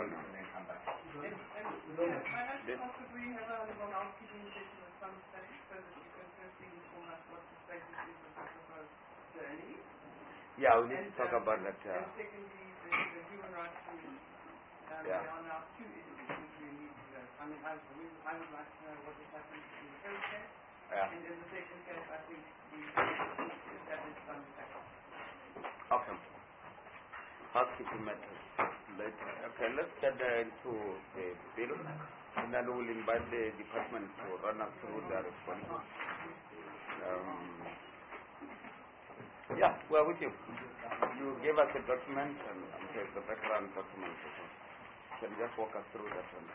call now. May I ask could we have a little housekeeping session at some stage so that you can firstly inform us what the status is of the proposed journey? Yeah, we need to talk about that. And secondly, the human rights committee. There are now two issues which we need to know. I mean, I would like to know what has happened in the first case. And in the second case, I think we established some facts. Okay. Housekeeping matters later. Okay, let's get into the bill, and then we'll invite the department to run us through their responses. We're with you. You gave us a document, and there's the background document. Can you just walk us through that one?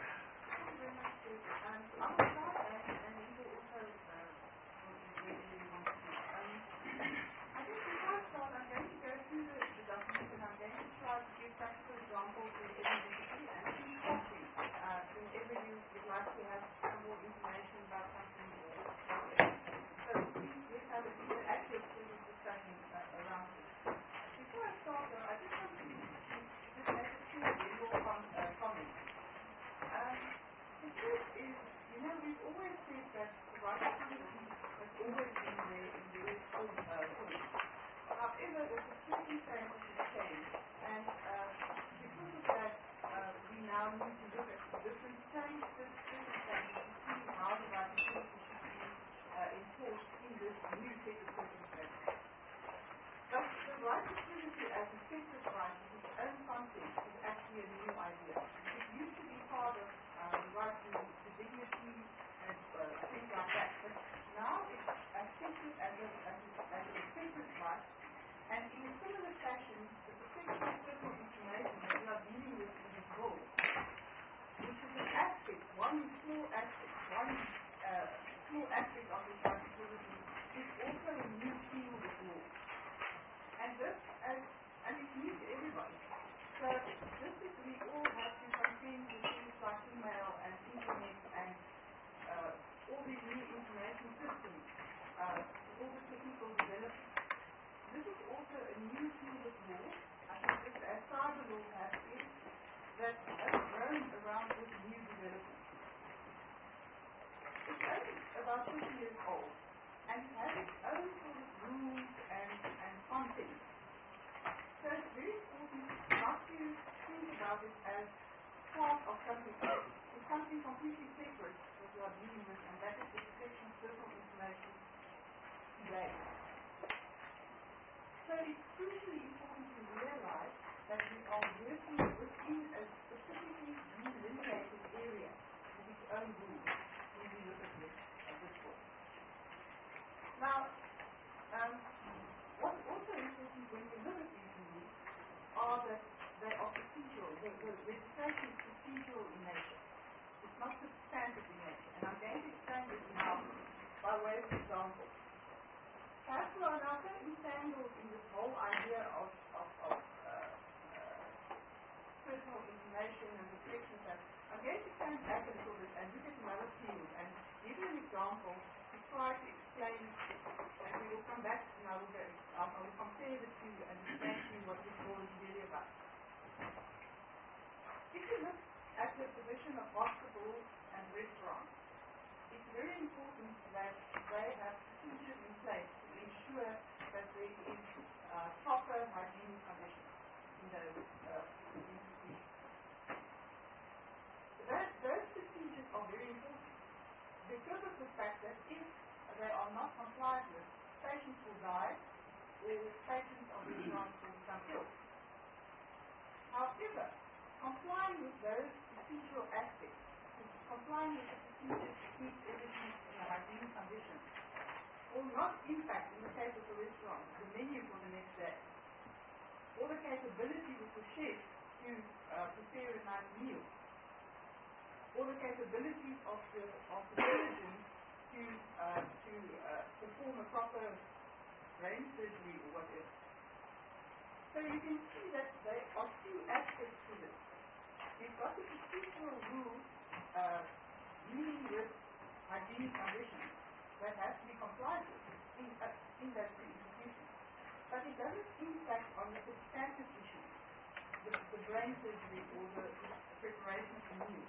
But it doesn't impact on the substantive issues, the brain surgery or the information community.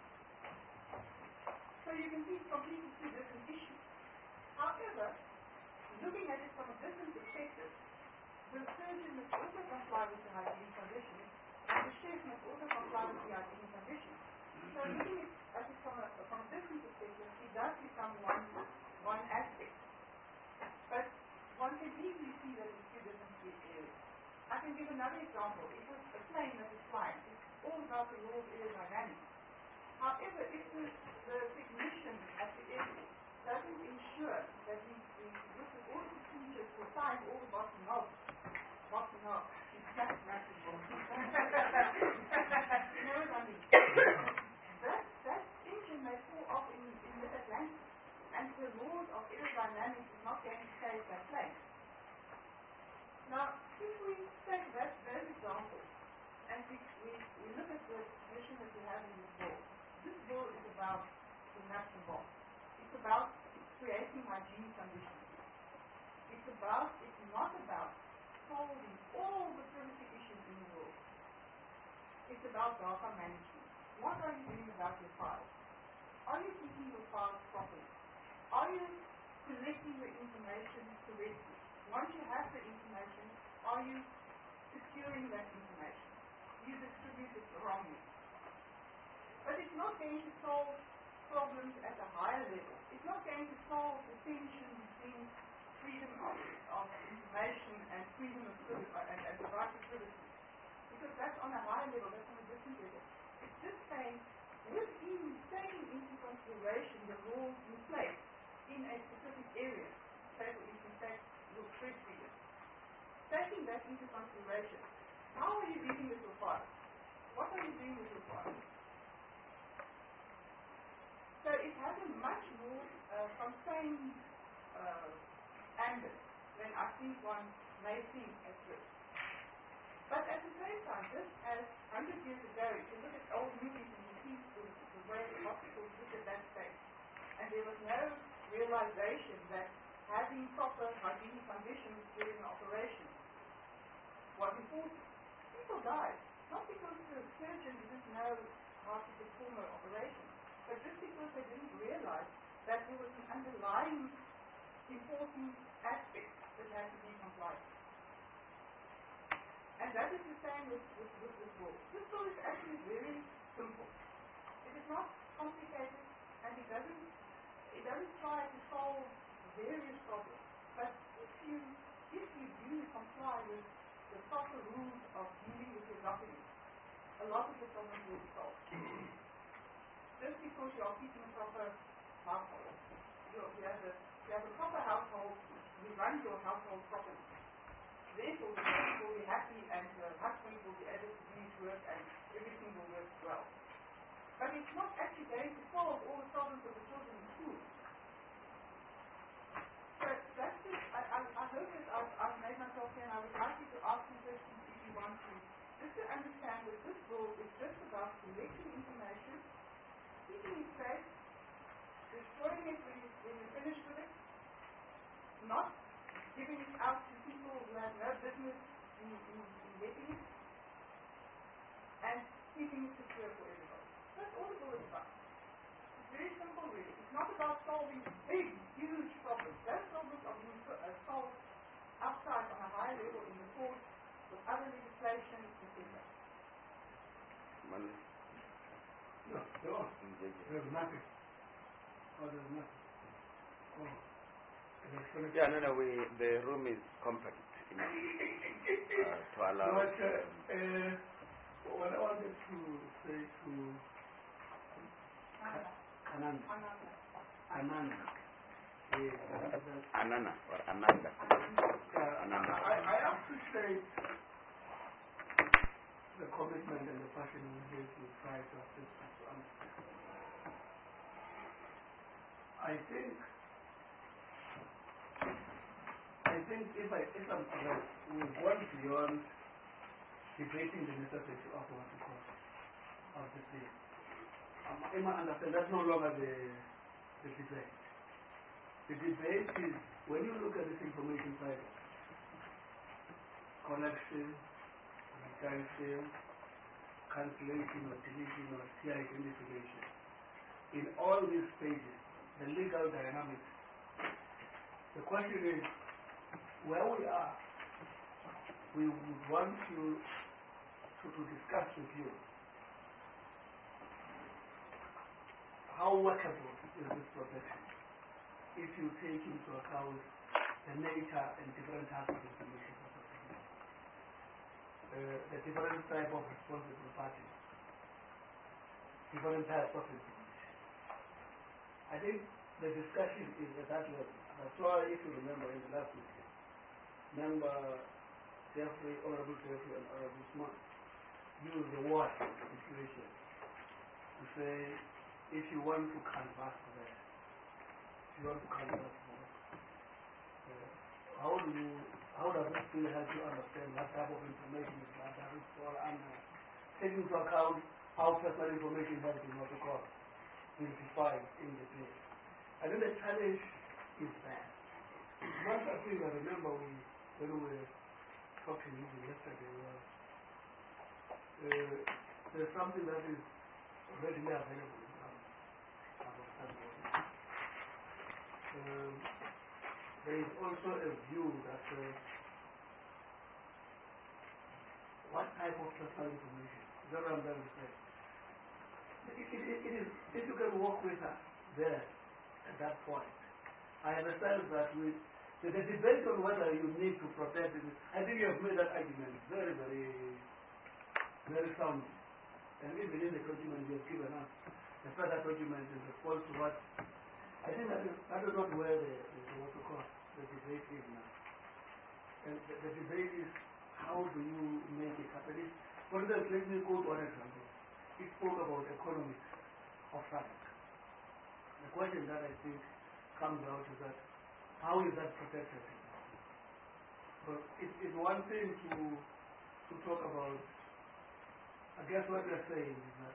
So you can see completely two different issues. However, looking at it from a different perspective, the surgeon must also comply with the hygiene conditions, and the chef must also comply with the hygiene conditions. So looking at it from a different perspective, it does become one aspect. But one can easily see that it's two different areas. I can give another example. It was a plane that is flying. It's all about the law of aerodynamics. However, if the technician at the airport doesn't ensure that he looks at all the procedures for tying all the bottom knobs, you know what I mean? That engine may fall off in mid-Atlantic, and the laws of aerodynamics is not going to save that plane. Now, if we take those examples, and we look at the definition that we have in this law is about the nuts and bolts. It's about creating hygiene conditions. It's not about solving all the privacy issues in the world. It's about data management. What are you doing about your files? Are you keeping your files properly? Are you collecting the information correctly? Once you have the information, are you securing that information? You distribute it wrongly. But it's not going to solve problems at a higher level. It's not going to solve the tension between freedom of information and freedom of and the right to privacy. Because that's on a higher level, that's on a different level. It's just saying, taking into consideration the rules in place in a specific area, say for instance, your press freedom. Taking that into consideration, how are you dealing with your file? What are you doing with your file? So it has a much more contained ambit than I think one may think at first. But at the same time, just as 100 years ago, if you look at old movies and you see the way the hospitals looked at that stage, and there was no realization that having proper hygienic conditions during an operation was important. People died, not because the surgeon didn't know how to perform an operation, but just because they didn't realize that there was an underlying important aspect that had to be complied with. And that is the same with this law. This law is actually very simple. It is not complicated, and it doesn't try to solve various problems. But if you do comply with the proper rules of dealing with your documents, a lot of the problems will be solved. Just because you are keeping a proper household, you have a proper household, you run your household properly. Therefore, the children will be happy and the husband will be able to do his work and everything will work well. But it's not actually going to solve all the problems of the children in school. So that's just, I hope that I've made myself clear, and I would like you to ask me questions if you want to. Just to understand that this law is just about collecting information, keeping it safe, destroying it when you're finished with it, not giving it out to people who have no business in getting it, and keeping it secure for everybody. That's all the law is about. It's very simple, really. It's not about solving big, huge problems. Those problems are being solved outside on a higher level in the court with other legislation, etc. Money. No, there's nothing. Oh, there's nothing. Oh. Yeah, no, the room is compact enough to allow. But, what I wanted to say to Ananda. Ananda or Ananda. Ananda. I appreciate the commitment and the passion you have to try to assist us to understand. I think if I'm correct, we've gone beyond debating the necessity of what we call of the thing. I understand that's no longer the debate. The debate is when you look at this information side, collection, retention, cancellation or deletion or CI identification. In all these stages, the legal dynamics, the question is, where we are, we would want to discuss with you how workable is this protection if you take into account the nature and different types of information, the different type of responsible parties, different types of information. I think the discussion is at that level. That's why, if you remember in the last meeting, Member Jeffrey, Honorable Jeffrey and Honorable Smart use the word situation to say, if you want to canvass that, how does it still help you understand what type of information is that? Does it fall under, taking into account how personal information has been what we call identified in the place? I think the challenge is that. One thing I remember when we were talking yesterday was there's something that is readily available in our standpoint. There is also a view that what type of personal information? That's what I'm going to say. It is, if you can work with us there at that point. I understand that the debate on whether you need to protect it, I think you have made that argument very, very, very sound. And even in the document you have given us, the further document in response to what, I think that is not where the debate is now. And the debate is, how do you make it happen? For instance, let me go to one example. He spoke about economics of traffic. The question that I think comes out is that, how is that protected? But it's one thing to talk about. I guess what we're saying is that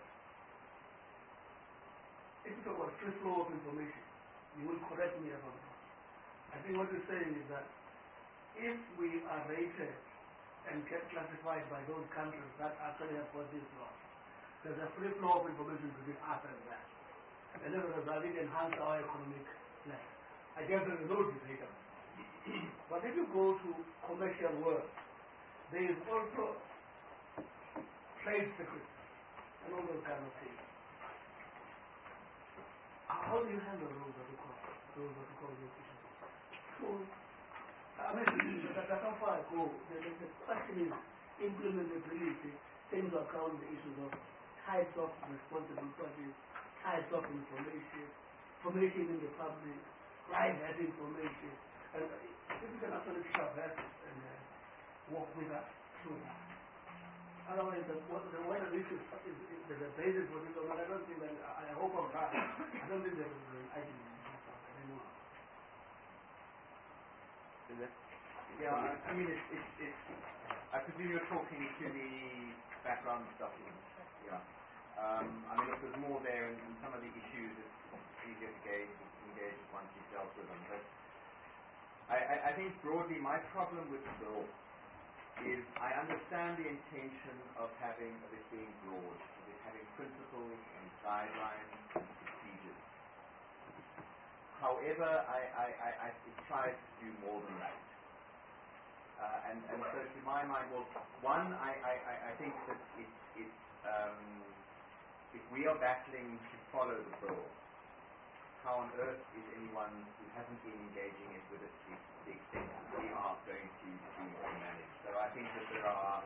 if you talk about free flow of information, you will correct me if I'm wrong. I think what we're saying is that if we are rated and get classified by those countries that actually have got this law, there's a free flow of information between us and that. And as a result, it enhances our economic life. I guess there is no debate on it. But if you go to commercial world, there is also trade secrets and all those kind of things. How do you handle those what you call those issues? So, I mean, that's how far I go. The question is implementability, taking into account the issues of types of responsible parties, types of information in the public, private information, and if you can actually traverse and walk with us through that. Otherwise, the weather issue is the basis for this, but I don't think that, I hope I'm right. I don't think there is an argument anymore. Yeah, I mean, I presume you're talking to the background document. Yeah. I mean, if there's more there and some of the issues, it's easier to engage once you've dealt with them. But I think broadly my problem with the bill is I understand the intention of it being broad, of it having principles and guidelines and procedures. However, it tries to do more than that. And so to my mind, well, one, I think that if we are battling to follow the bill, how on earth is anyone who hasn't been engaging it with it to the extent that we are going to be managed? So I think that there are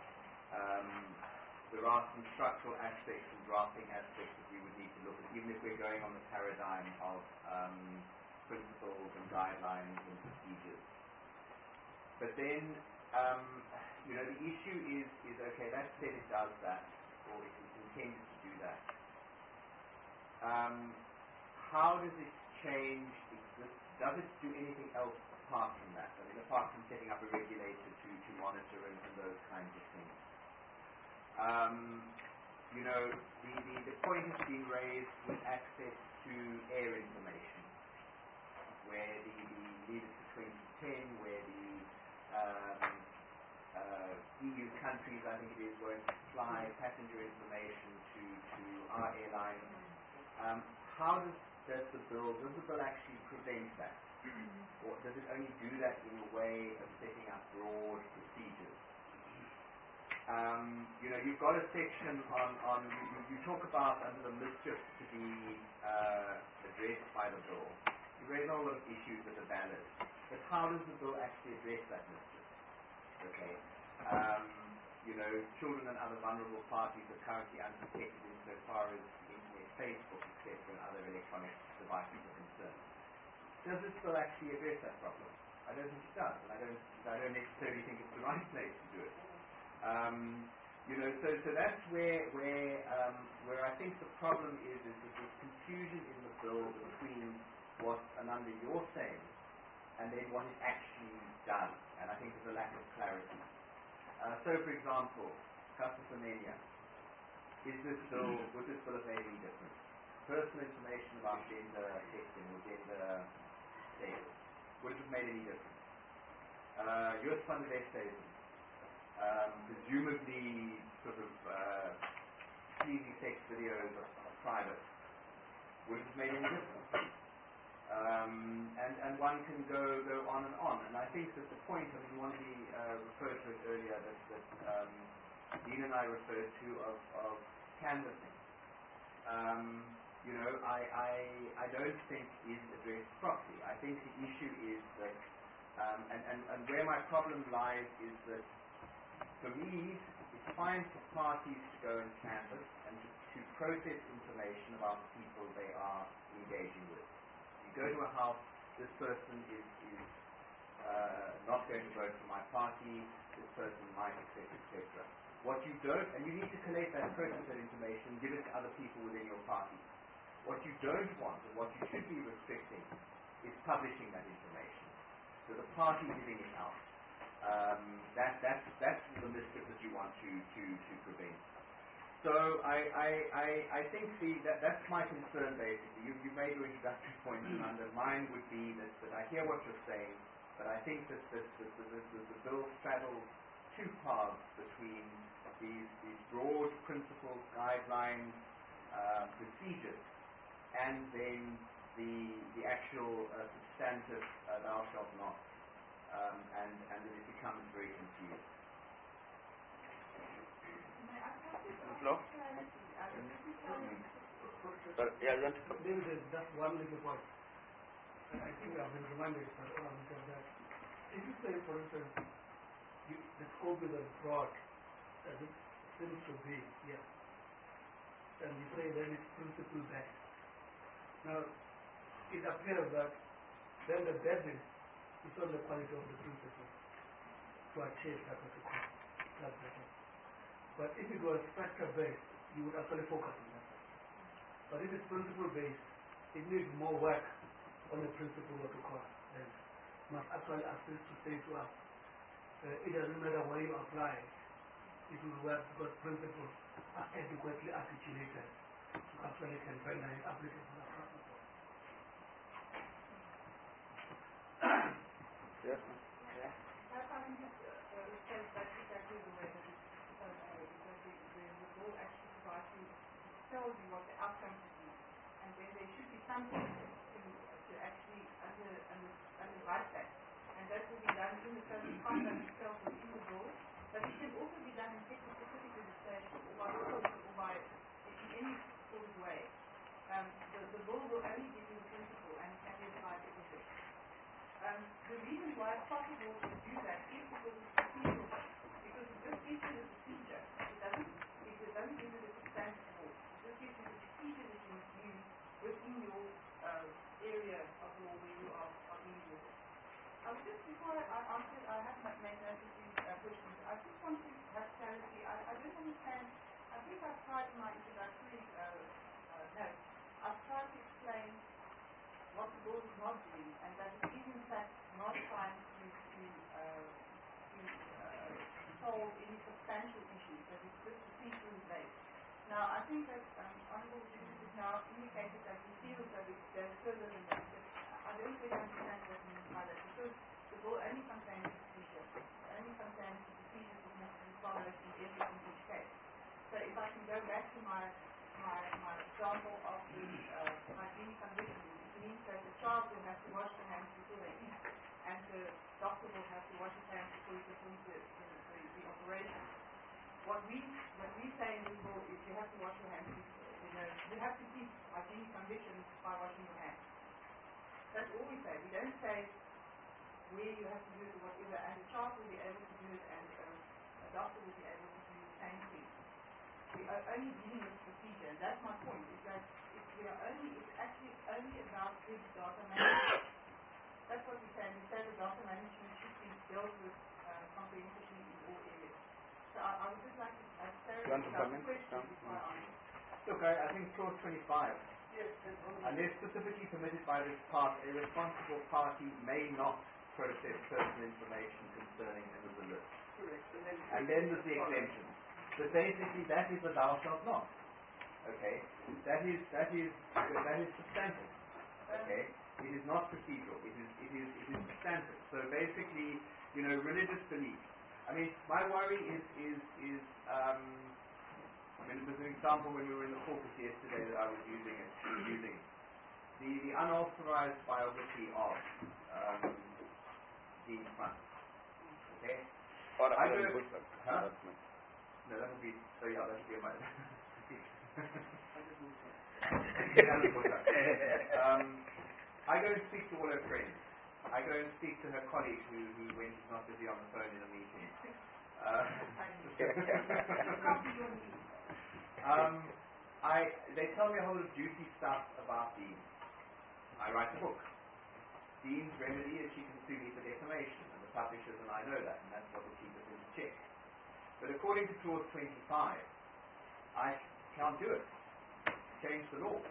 some structural aspects and drafting aspects that we would need to look at, even if we're going on the paradigm of principles and guidelines and procedures. But then, the issue is okay, that said it does that, or it is intended to do that. How does it change exist? Does it do anything else apart from that? I mean, apart from setting up a regulator to monitor and those kinds of things. The point has been raised with access to air information, where the leaders for 2010, where the EU countries, I think it is, won't supply passenger information to our airlines. How does the bill actually prevent that? Or does it only do that in a way of setting up broad procedures? You've got a section on you talk about under the mischief to be addressed by the bill. You raise a lot of issues that are valid, but how does the bill actually address that mischief? Okay. Children and other vulnerable parties are currently unprotected insofar as internet, Facebook, etc., and other electronic devices are concerned. Does this bill actually address that problem? I don't think it does, and I don't necessarily think it's the right place to do it. So that's where I think the problem is that there's confusion in the bill between what Ananda you're saying and then what it actually does, and I think there's a lack of clarity. So, for example, Caster Semenya, would this bill have made any difference? Personal information about gender testing or gender status, would it have made any difference? Joost van der Westhuizen, presumably sort of sleazy sex videos are private, would it have made any difference? And one can go on and on. And I think that the point, one of the referred to it earlier that Dean and I referred to of canvassing, I don't think is addressed properly. I think the issue is that, and where my problem lies is that, for me, it's fine for parties to go and canvass and to process information about the people they are engaging with. You go to a house, this person is not going to vote for my party, this person might, etc. What you don't, and you need to collect that, process that information, give it to other people within your party. What you don't want, and what you should be restricting, is publishing that information. So the party giving it out. That's the mischief that you want to prevent. So I think that's my concern basically. You made your introductory point, and mine would be that I hear what you're saying, but I think that the bill straddles two paths between these broad principles, guidelines, procedures, and then the actual substantive thou shalt not, and then it becomes very confusing. Hello? David, just one little point. I think I've been reminded of that. If you say, for instance, the scope is as broad as it seems to be here, and you say then it's principle based. Now, it appears that then the basis is on the quality of the principle to achieve that particular. That's better. But if it was structure-based, you would actually focus on that. But if it's principle-based, it needs more work on the principle what we call. And must actually assist to say to us, it doesn't matter where you apply, it will work because principles are adequately articulated to actually can render it applicable across the board. Yes. I think that's exactly the way that it's supposed to be, because the law actually provides you, tells you what the outcome should be, and then there should be something to actually underwrite that, and that will be done in the code of conduct itself within the law, but it can also be done in sector-specific legislation or by in any sort of way. The law will only give you the principle and can be applied everywhere. The reason why it's possible to do that is because it's procedural, because it just gives you the procedure. It doesn't give you the substantive law. It just gives you the procedure that you must use within your area of law where you are dealing with it. Just before I answer, I have made notice of these questions. I just want to have clarity. I don't understand. I think I've tried in my introductory note. I've tried to explain what the law is not doing, and that it is in fact not trying to solve any substantial issues, that it's just procedurally based. Now, I think that Honourable Judith has now indicated that he feels that it goes further than that, but I don't really understand what he means by that, because the law only contains the procedure. It only contains the procedure to my example of the hygiene condition, it means that the child will have to wash their hands before they eat, and the doctor will have to wash his hands before he performs the operation. What we say in this law is you have to wash your hands. You have to keep hygienic conditions by washing your hands. That's all we say. We don't say where you have to do it or whatever, and the child will be able to do it, and a doctor will be able to do the same thing. We are only dealing with procedure, and that's my point, is that it's actually only about good data management. That's what we say, and we say the data management should be dealt with comprehensively in all areas. So I would just like to clarify the question before I answer. Look, I think clause 25, unless specifically permitted by this part, a responsible party may not process personal information concerning him as a list. Correct. And then there's the exemption. But basically that is a thou shalt not. Okay? That is substantive. Okay? It is not procedural. It is substantive. So basically, religious belief. I mean, my worry is it was an example when we were in the caucus yesterday that I was using. The unauthorized biography of Dean Front. Okay? Or I Alan go, Bushra. huh? No, that would be, so yeah, that would be my I go and speak to all her friends. I go and speak to her colleague who when she's not busy on the phone in a meeting. They tell me a whole lot of juicy stuff about Dean. I write a book. Dean's remedy is she can sue me for defamation, and the publishers and I know that, and that's what will keep us in check. But according to clause 25, I can't do it. Change the law.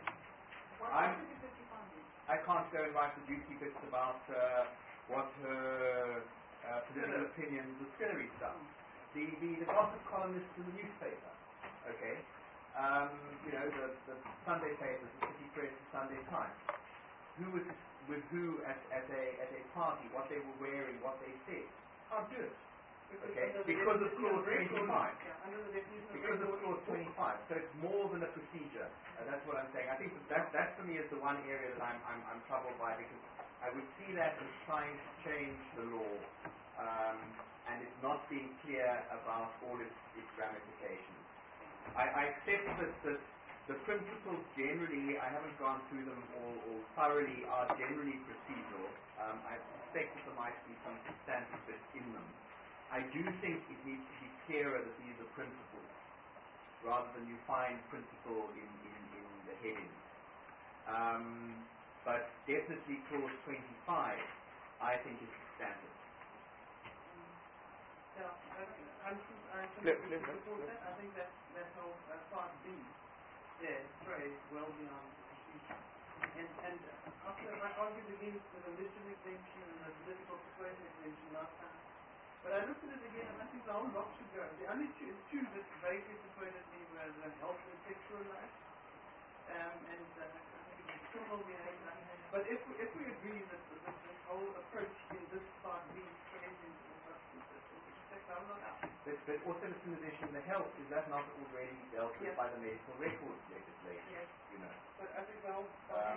I can't go and write the juicy bits about what her political opinions, the Skillery stuff. The gossip columnists in the newspaper, okay? The Sunday papers, the City Press, the Sunday Times. Who was with who at a party, what they were wearing, what they said. Can't do it. Okay? Because of clause 25. Because of clause 25. So it's more than a procedure. That's what I'm saying. I think that for me is the one area that I'm troubled by, because I would see that as trying to change the law, and it's not being clear about all its ramifications. I accept that the principles generally, I haven't gone through them all thoroughly, are generally procedural. I suspect that there might be some substantive bits in them. I do think it needs to be clearer that these are principles, rather than you find principle in the headings. But definitely clause 25, I think is substantive. Yeah, I support that. I think that whole part B there strays well beyond the procedure. And after I argued against the religion exemption and the political persuasion exemption last time, but I looked at it again and I think the whole lot should go. The only two that vaguely persuaded me were the health and sexual life, and I think it's criminal behavior. But if we agree that this whole approach in this part B strays into the substance, I'm not out. But also, in addition, the health, is that not already dealt with by the medical records legislation? Yes. But I think the whole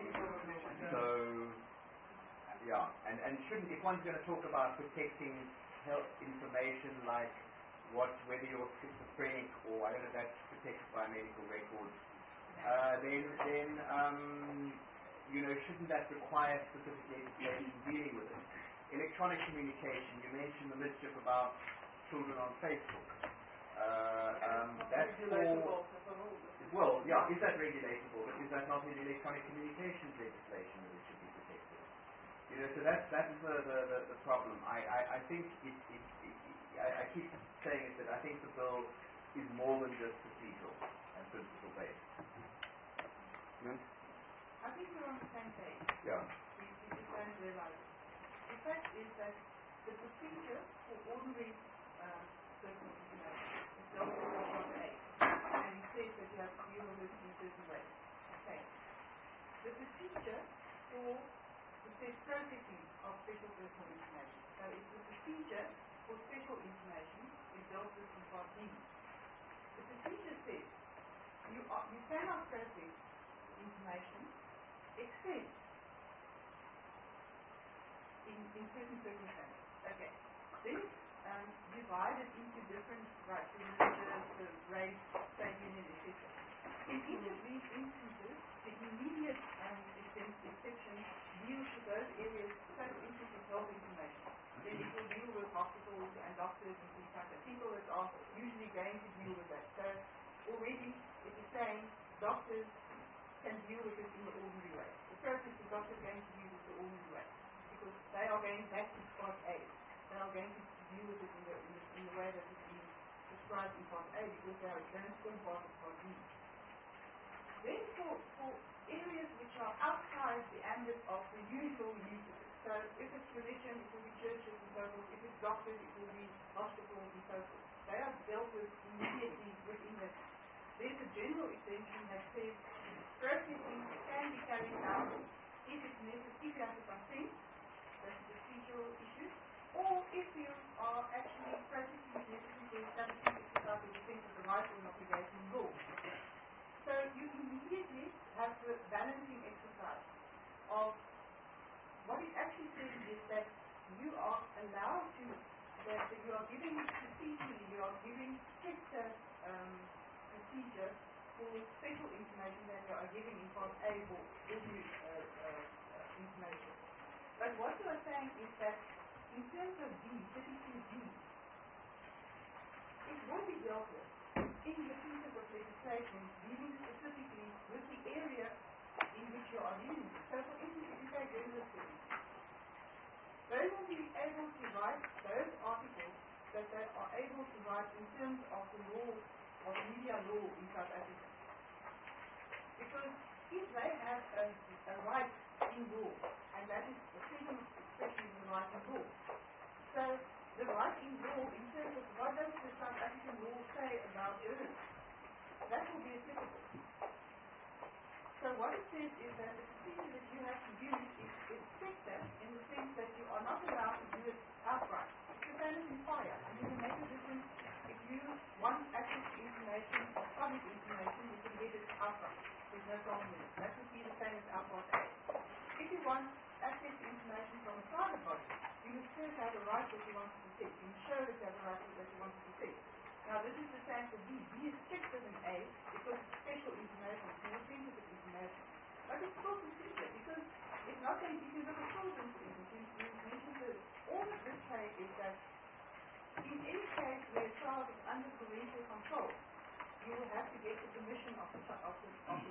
and shouldn't, if one's going to talk about protecting health information like whether you're schizophrenic or I don't know if that's protected by medical records, then shouldn't that require specific legislation dealing with it? Electronic communication, you mentioned the mischief about children on Facebook. That's all. Well, yeah, is that regulatable? But is that not in electronic communications legislation that it should be protected? So that is the problem. I think I keep saying it, that I think the bill is more than just procedural and principle based. I think we're on the same page. Yeah. We just don't realize it. The fact is that the procedure for ordinary personal information is dealt with in Part A, and it says that you have to deal with it in a certain way. Okay. The procedure for processing of special personal information. So it's the procedure for special information is dealt with in Part B. The procedure says you cannot process information except in certain circumstances. Okay. Then divided into different rights, the race, sapient, etc. In each of these instances, the immediate exception deals with those areas, so instances of health information. Then it will deal with hospitals and doctors and things like that. People that are usually going to deal with that. So already it is saying doctors can deal with it in the ordinary way. The process the doctor is going to use is the ordinary way. Because they are going back to part A. They are going to deal with it in the way that is being described in part A, because they are going to part of part B. Then for areas which are outside the ambit of the usual uses, so if it's religion, it will be churches and so forth. If it's doctors, it will be hospitals and so forth. They are dealt with immediately within that. There's a general exemption that says processing can be carried out if it's necessary, if you have to consent, that's a procedural issue, or if you are actually processing it necessary for establishing exercise of defense of the right or an obligation in law. So you immediately have the balancing exercise of what it actually says is that you are allowed to, that you are giving procedurally, you are giving stricter procedure for special information than you are giving in part A for ordinary information. But what you are saying is that in terms of D, 32D, it will be dealt with in the pieces of legislation dealing specifically with the area in which you are dealing with. So for instance, if you say journalism, they will be able to write those articles that they are able to write in terms of the law, of media law in South Africa. Because if they have a right in law, and that is the freedom of expression is the right in law. So the right in law, in terms of what does the South African law say about journalists, that will be applicable. So what it says is that the procedure that you have to use is stricter in the sense that you are not allowed to do it outright. It's the same as in fire. And you can make a difference if you want access to information or public information, you can get it outright. There's no problem with it. That would be the same as Part A. If you want access to information from a private body, you must first have a right that you want to protect. You must show that you have a right that you want to protect. Now this is the same for B. B is stricter than A because it's special information, it's more sensitive information. But it's still procedure because it's not going to be look at children, for instance. You mentioned that all that this say is that in any case where a child is under parental control, you will have to get the permission of the parents.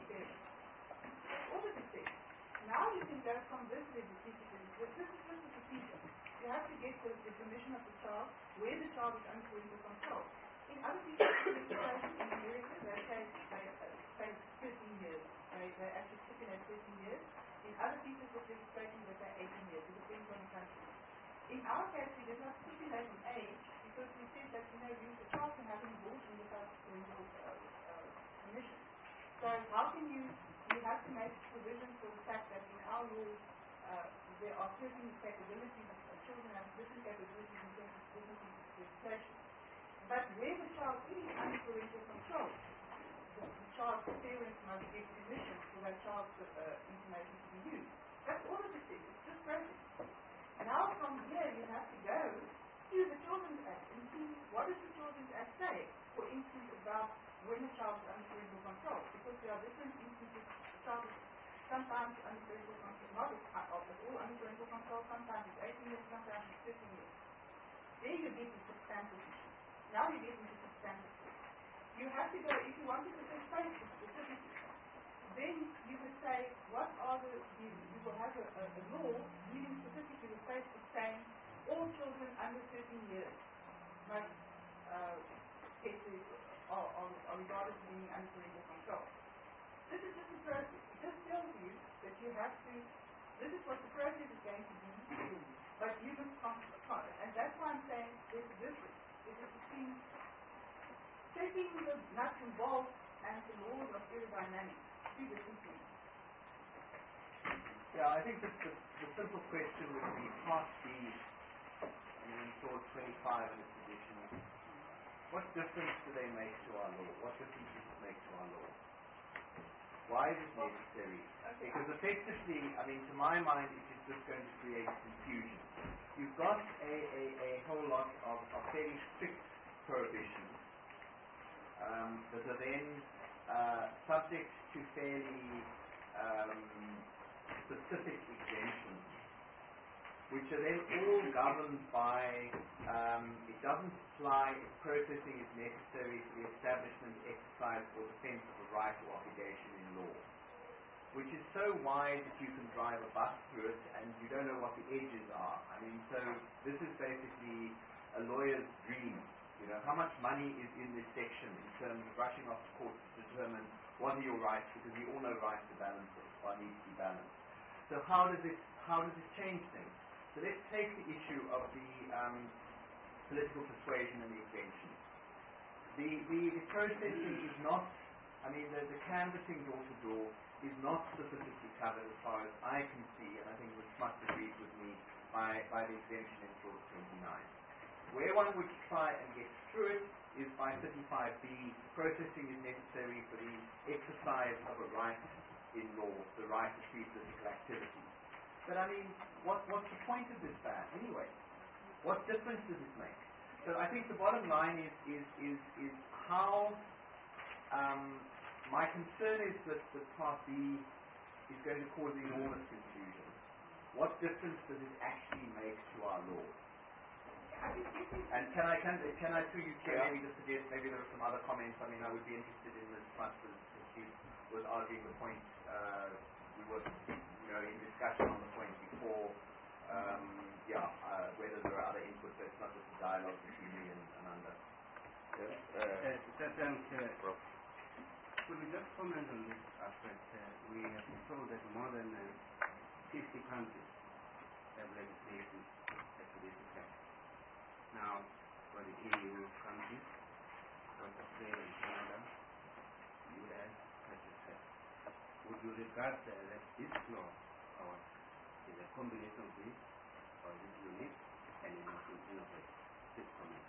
That's all that it says. Now you can go from this legislation to this. This is just a procedure. You have to get the permission of the child where the child is under parental control. In other pieces of legislation in America, they say 13 years. They actually stipulate 13 years. In other pieces of legislation, they say 18 years. It depends on the country. In our case, we did not stipulate an age because we said that the child can have an abortion without parental permission. So how can you have to make provision for the fact that in our law there are certain capabilities, children have different capabilities in terms of different pieces of legislation. But where the child is under parental control, the child's parents must give permission for that child's information to be used. That's all of it is. It's just process. Now from here you have to go to the Children's Act and see what does the Children's Act say, for instance, about when a child is under parental control. Because there are different instances. The child is sometimes under parental control, not all under parental control, sometimes it's 18 years, sometimes it's 15 years. There you get the substantive issue. Now you get into substantive. You have to go, if you wanted to say space specifically, then you would say, what are you will have a law dealing specifically with Facebook saying all children under 13 years must are regarded as being under parental control. This is just a process. It just tells you that you have to, this is what the process is going to be, but you must control it. And that's why I'm saying there's a difference. It is between taking the nuts and bolts and the laws of aerodynamics. Two different things. Yeah, I think that the simple question would be Part B, and then clause 25 in its edition. What difference do they make to our law? What difference does it make to our law? why is it necessary? Because effectively, I mean, to my mind, it is just going to create confusion. You've got a whole lot of fairly strict prohibitions that are then subject to fairly specific exemptions, which are then all governed by, it doesn't apply if processing is necessary for the establishment, exercise, or defense of a right or obligation in law, which is so wide that you can drive a bus through it and you don't know what the edges are. I mean, so this is basically a lawyer's dream. You know, how much money is in this section in terms of rushing off to court to determine what are your rights, because we all know rights are balanced or need to be balanced. So how does it change things? So let's take the issue of the political persuasion and the exemption. The processing is not, I mean, the canvassing door to door is not specifically covered as far as I can see, and I think Ms. Smuts agrees with me, by the exemption in clause 29. Where one would try and get through it is by 35B, processing is necessary for the exercise of a right in law, the right to free political activity. But I mean, what's the point of this ban anyway? What difference does it make? So I think the bottom line is how my concern is that Part B is going to cause enormous confusion. What difference does it actually make to our law? And can I through you, Chair, maybe just suggest maybe there are some other comments. I mean, I would be interested in Ms. Smuts as she was arguing the point. We were, in discussion on the point before. Whether there are other inputs, so it's not just a dialogue between me and Ananda. Yes. Could we just comment on this aspect? We have been told that more than 50 countries have legislation to this effect. Now, for the EU countries, for Australia and Canada, US, etc. Would you regard that this law is a combination of this, or is it unique and it must innovate? This comment.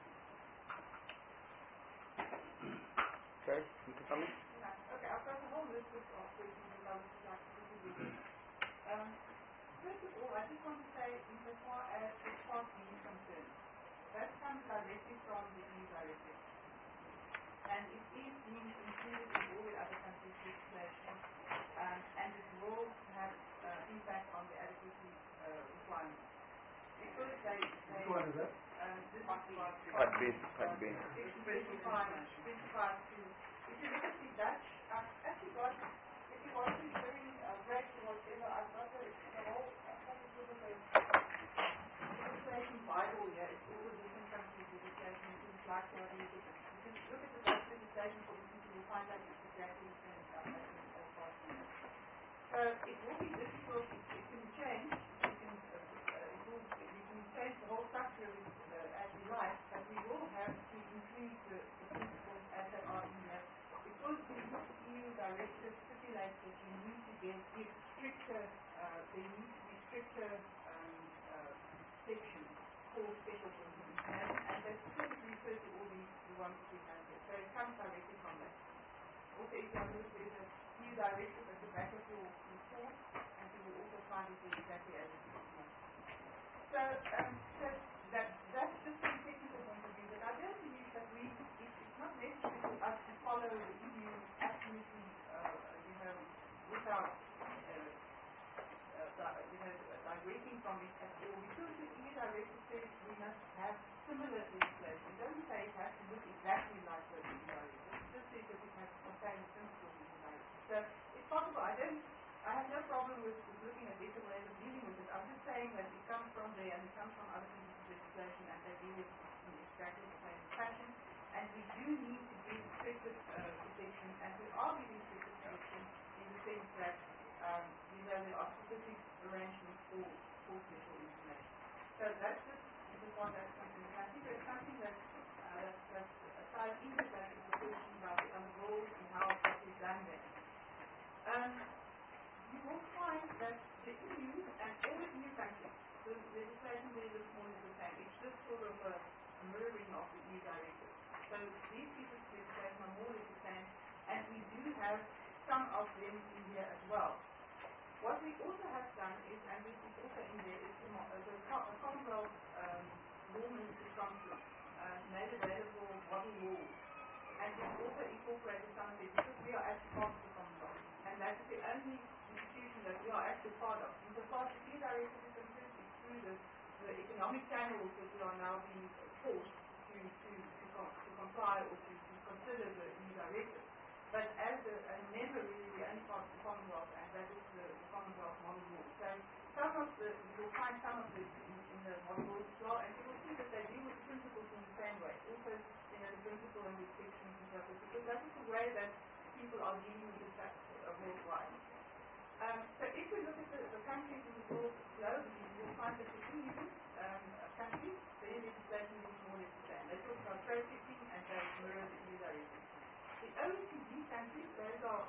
Okay, you can come in. Okay, I've got a whole list of questions that I would like to do. First of all, I just want to say, insofar as the Part B is concerned, that comes directly from the EU directive. And it is being included in all the other countries' legislation, and it will have impact on the adequacy requirements. Because Which one is that? This Part B. It's 25 to, if you look at the Dutch, I've actually got, if you want to bring breaks or whatever, I've got the whole, legislation Bible here. It's all the different countries' legislation, it's like what it is. You can look at the Dutch legislation, for instance, you will find out it's exactly the same as Part B. So it will be difficult, it can change, you can change the whole structure as you like, but we will have to include the principles as they are in there, because the EU directive stipulates that you need to give stricter, there need to be stricter sections for special principles, and they specifically refer to all the ones that we have here. So it comes directly from that. Also, if you have a look, there's a EU directive at the back of your report, and you will also find it exactly as it is. So that's just from a technical point of view, but I don't believe that it's not necessary for us to follow the EU absolutely, without, diverting from it at all, because the EU directive says we must have similar legislation. It doesn't say it has to look exactly like the EU directive. It just says that it has to contain the principles of the directive. So it's possible. I have no problem with looking at different ways of dealing with it. I'm just saying that it comes from there and it comes from other pieces of legislation, and they deal with it in exactly the same fashion. And we do need to give stricter protection, and we are giving stricter protection in the sense that there are specific arrangements for special information. So that's just the one that's something. I think there's something that aside into that is the question about the rules and how it is done there. You will find that the EU and all the EU countries, the legislation there is more or less the same. It's just sort of a mirroring of the EU directive. So these pieces of legislation are more or less the same, and we do have some of them in here as well. What we also have done is, and this is also in there, is the Commonwealth Law Ministry Council made available model law, and we've also incorporated some of it because we are actually part of the Commonwealth, and that is the only institution that we are actually part of. In the past, the directive is completely through the economic channels that we are now being forced to comply or to consider the new directive. But as a member, really, we only part of the Commonwealth, and that is the Commonwealth model law. So you'll find some of this in the model law as well, and you will see that they deal with principles in the same way. Also, the principle and the exceptions and stuff, because that is the way that people are dealing with this worldwide. So if we look at the countries in the world globally, you'll find that the EU countries, their legislation is more or less the same. They talk about processing and they mirror the EU directive. The OECD countries, those are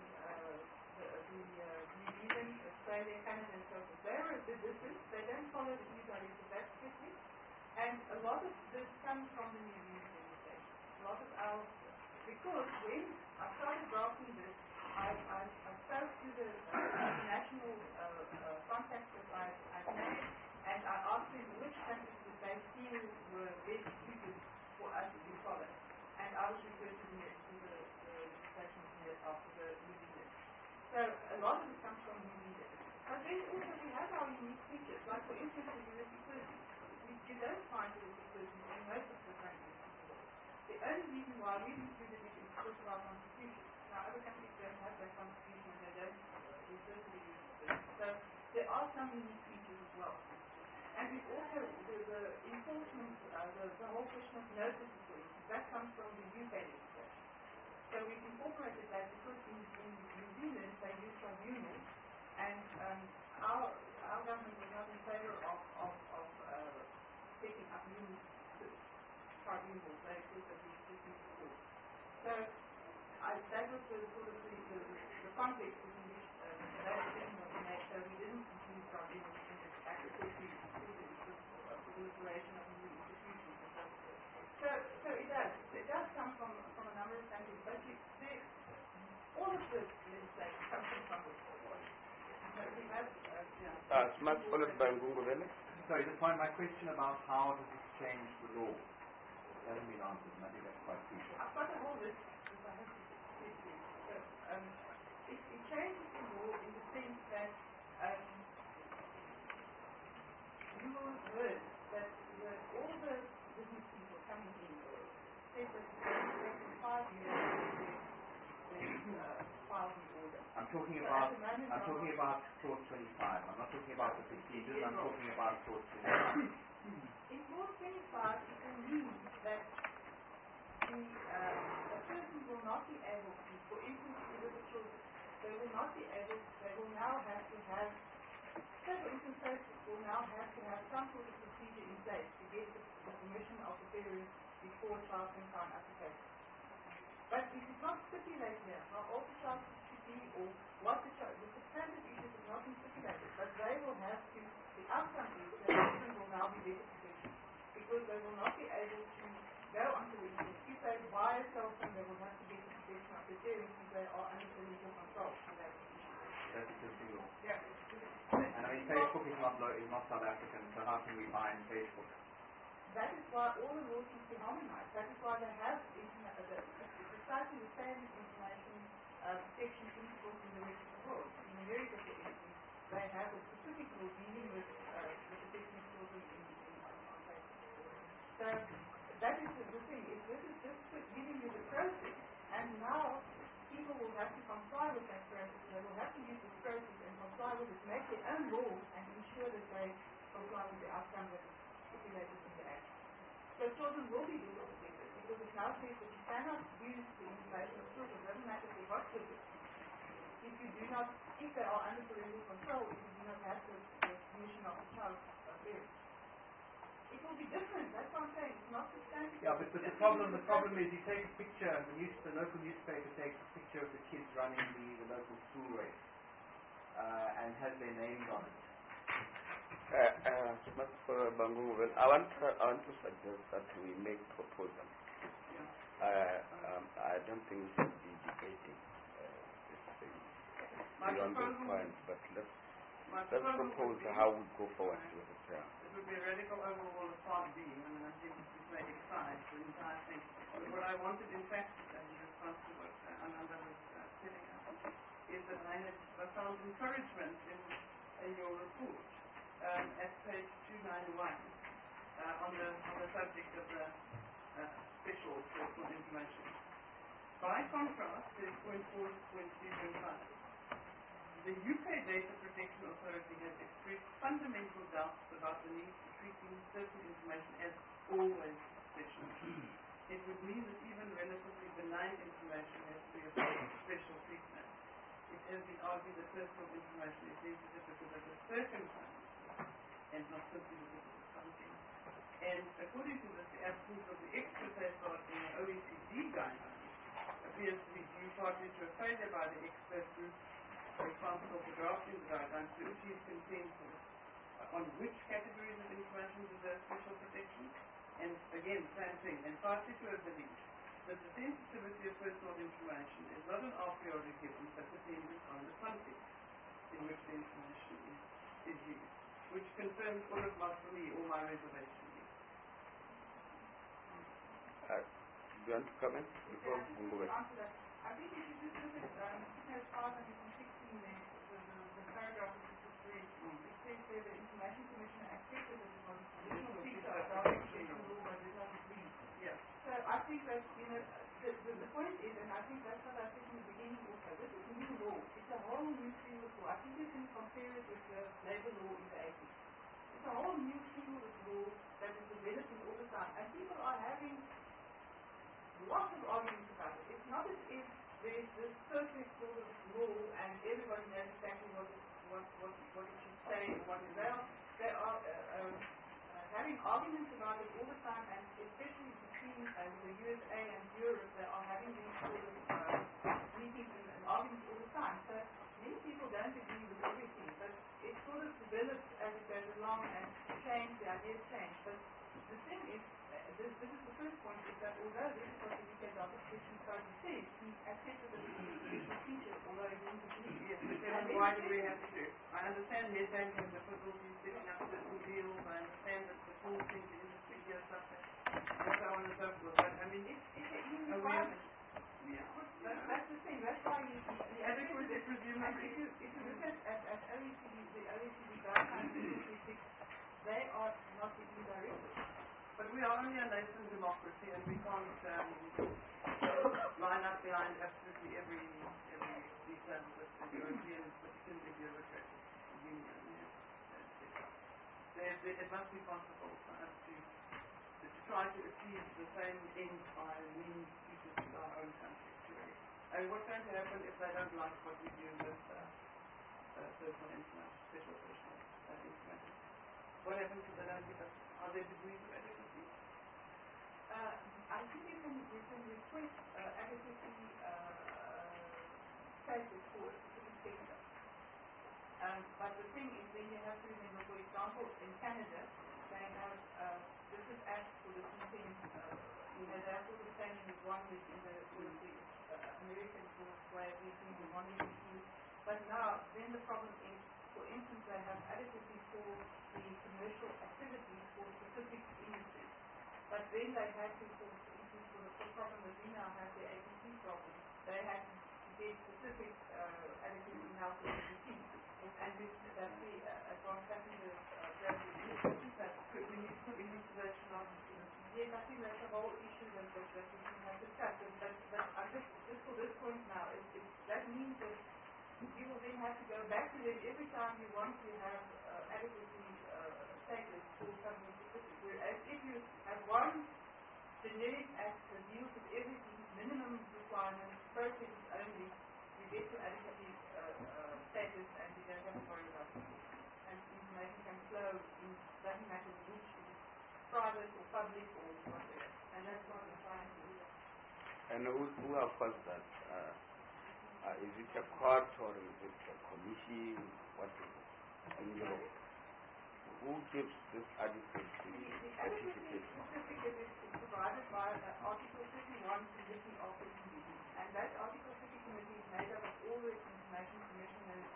New Zealand, Australia, Canada, and so forth. They're a bit different. They don't follow the EU directive that strictly. And a lot of this comes from the New Zealand legislation. A lot of ours, because when I started drafting this, I spoke to the national contacts that I've made, and I asked them which countries that they feel were best suited for us to follow. And I was referred to the legislation after the New Zealand. So a lot of it comes from New Zealand. But then also we have our unique features, like for instance the Unity 30. You don't find Unity 30 in most of the countries. The only reason why we included it is because of our constitution. Now other countries don't have that constitution and they don't refer to the Unity 30. So there are some unique features as well. And we also, the enforcement, the whole question of notices, for instance, that comes from the UK legislation. So we've incorporated that because in New Zealand they use tribunals, and our government is not in favor of setting up new tribunals. They thought that we should use the court. So that was the sort of the context in which that decision was made. So we didn't include tribunals in this act because we the proliferation of new institutions and so forth. So it does come from a number of countries, but all of the legislation comes from Congress. So we have, Smart followed by Ngunguvele. Sorry, just my question about how does this change the law? It hasn't been answered, and I think that's quite crucial. I've got a whole list that I have to say to you. So, it changes the law in the sense that you will have heard that all the business people coming in said that it's going to take them 5 years to file the order. I'm talking about clause 25. I'm not talking about the procedures. I'm talking about clause 25. In clause 25, it will mean that a person will not be able to, for instance, if you look at children, they will now have to have, say for instance, Facebook will now have to have some sort of procedure in place to get the permission of the parents before a child can sign application. But it is not stipulated here how old the child should be or what the child, the substantive issues have not been stipulated, but they will have to, the outcome is that children will now be better protected because they will not be able to go onto the internet. If they buy a cell phone, they will have to get the protection of the parents if they are under parental control. That's existing law. Yeah. And I mean, Facebook is not South African, so how can we bind Facebook? That is why all the laws must be harmonized. That is why they have precisely the same information protection principles in the rest of the world. In America, for instance, they have a specific law dealing with the protection of children on Facebook. So that is the thing. This is just giving you the process, and now people will have to comply with that process. They will have to use this process and comply with it, make their own law, and ensure that they comply with the outcome that is stipulated in the Act. So children will be better protected because it now says that you cannot use the information of children. It doesn't matter for what purpose. If they are under parental control, if you do not have the permission of the child parents. It will be different. That's what I'm saying. It's not substantive. Yeah, but the problem is you take a picture, the local newspaper takes a picture of the kids running the local school race and has their names on it. I want to suggest that we make proposals. I don't think we should be debating this thing. beyond those points, but let's propose how we go forward with it. It would be a radical overhaul of Part B, and I think this may excite the entire thing. But what I wanted, in fact, in response to what Ananda was telling us, is that I found encouragement in your report at page 291 on the subject of the special personal information. By contrast, there's point 4, point 3.5. The UK Data Protection Authority has expressed fundamental doubts about the need for treating certain information as always special. It would mean that even relatively benign information has to be afforded special treatment. It has been argued that personal information is sensitive because of the circumstances and not simply because of the content. And according to this, the absence of the extra safeguard in the OECD guidelines appears to be due partly to a failure by the expert group responsible for drafting the guidelines to achieve consensus on which categories of information deserve special protection. And again, same thing, and partly to a belief that the sensitivity of personal information is not an a priori given, but dependent on the context in which the information is used, which confirms all of for me, all my reservations. Do you want to comment before we go back? I think if you just look at page 516 there, the paragraph that you just read, it says there the Information Commissioner accepted that it was a traditional feature of direction of law, but it doesn't read. Yeah. So I think that, the point is, and I think that's what I said in the beginning also, this is new law. It's a whole new field of law. I think you can compare it with the labor law in the 80s. It's a whole new field of law that is developing all the time. And people are having lots of arguments about it. It's not as if there's this perfect sort of law and everybody knows exactly what it should say or what it is. They are having arguments about it all the time, and especially between the USA and Europe, they are having these sort of meetings and arguments all the time. So many people don't agree with everything, but it sort of develops as it goes along and the ideas change. But the thing is, this is the first point, is that although this is what the UK Data Protection Authority says, he accepted that it is a feature, although he didn't agree. Yes, but then why do we have to do it? I understand Nedbank has difficulties setting up certain deals, I understand that the full thing the industry hears something, and so on and so forth. But I mean, it's a new requirement. That's the thing, that's why the adequate is presumably. If you look at OECD, the OECD guidelines, they are not being directed. But we are only a nascent democracy, and we can't line up behind absolutely every detail that the European, particularly bureaucratic union, it must be possible for us to try to achieve the same end by means suited to our own country. And what's going to happen if they don't like what we do with personal information, special personal information? What happens if they don't give us? Are there degrees of adequacy? I think you can request adequacy status for a specific sector. But the thing is, then you have to remember, for example, in Canada, they have this is act for the content. They have sort of standing with one week in the American sort of way of using the one week issue. But now, then the problem is, for instance, they have adequacy for the commercial activities for specific industries. But then they had to, for instance, for the problem that we now have, the APC problem, they had to get specific adequacy now for APC. And that's the advanced passenger that could we need to put elucidation on? Yes, I think that's a whole issue that we can have discussed. But just for this point now, that means that you will then have to go back to them every time you want to have adequacy status for something specific. Whereas if you have one generic act that deals with everything, minimum requirements, processes only, you get to adequacy status and you don't have to worry about it. And information can flow in, doesn't matter which is private or public or whatever. And that's what we're trying to do. And who have caused that? Is it a court or is it a commission? What is it? Who gives this adequate certificate? The certificate is provided by Article 31 Committee of the Committee. And that Article 30 Committee is made up of all the information commissioners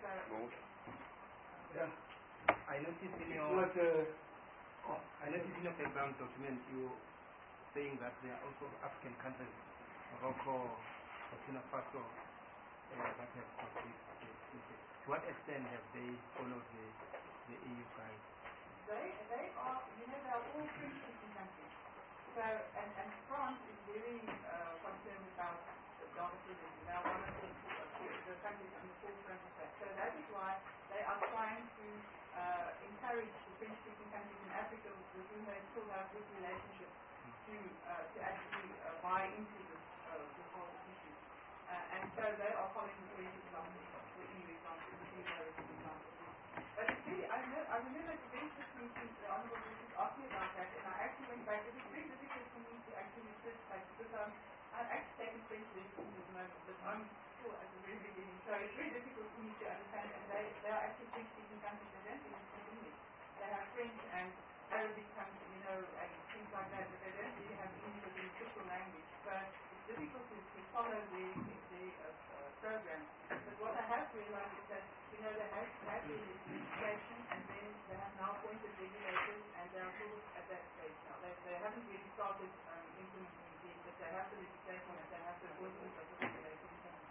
Yeah. I noticed in your background document you saying that there are also African countries, Morocco, Burkina Faso, that have got this. To what extent have they followed the EU guide? They are, they are all French-speaking countries. So, and France is very concerned about data privacy. They are one of the countries on the forefront of that. So that is why they are trying to encourage the French-speaking countries in Africa with whom they still have good relationships to actually buy into this whole issue. And so they are following the French example, the EU example, the EU example. But it's really, I remember at the very first meeting, the Honourable Minister asked me about that, and I actually went back. It was very difficult for me to actually research that because I've actually taken French lessons at the moment, but I'm still at the very beginning, so it's very difficult for me to understand. And they are actually French-speaking countries. They don't even speak English. They have French and Arabic, and things like that, but they don't really have English as an official language. So it's difficult to follow the program. But what I have realized is that they have had the legislation, and then they have now appointed regulators, and they are sort of at that stage now. They haven't really started implementing it yet, but they have the legislation and they have the appointment of the regulators.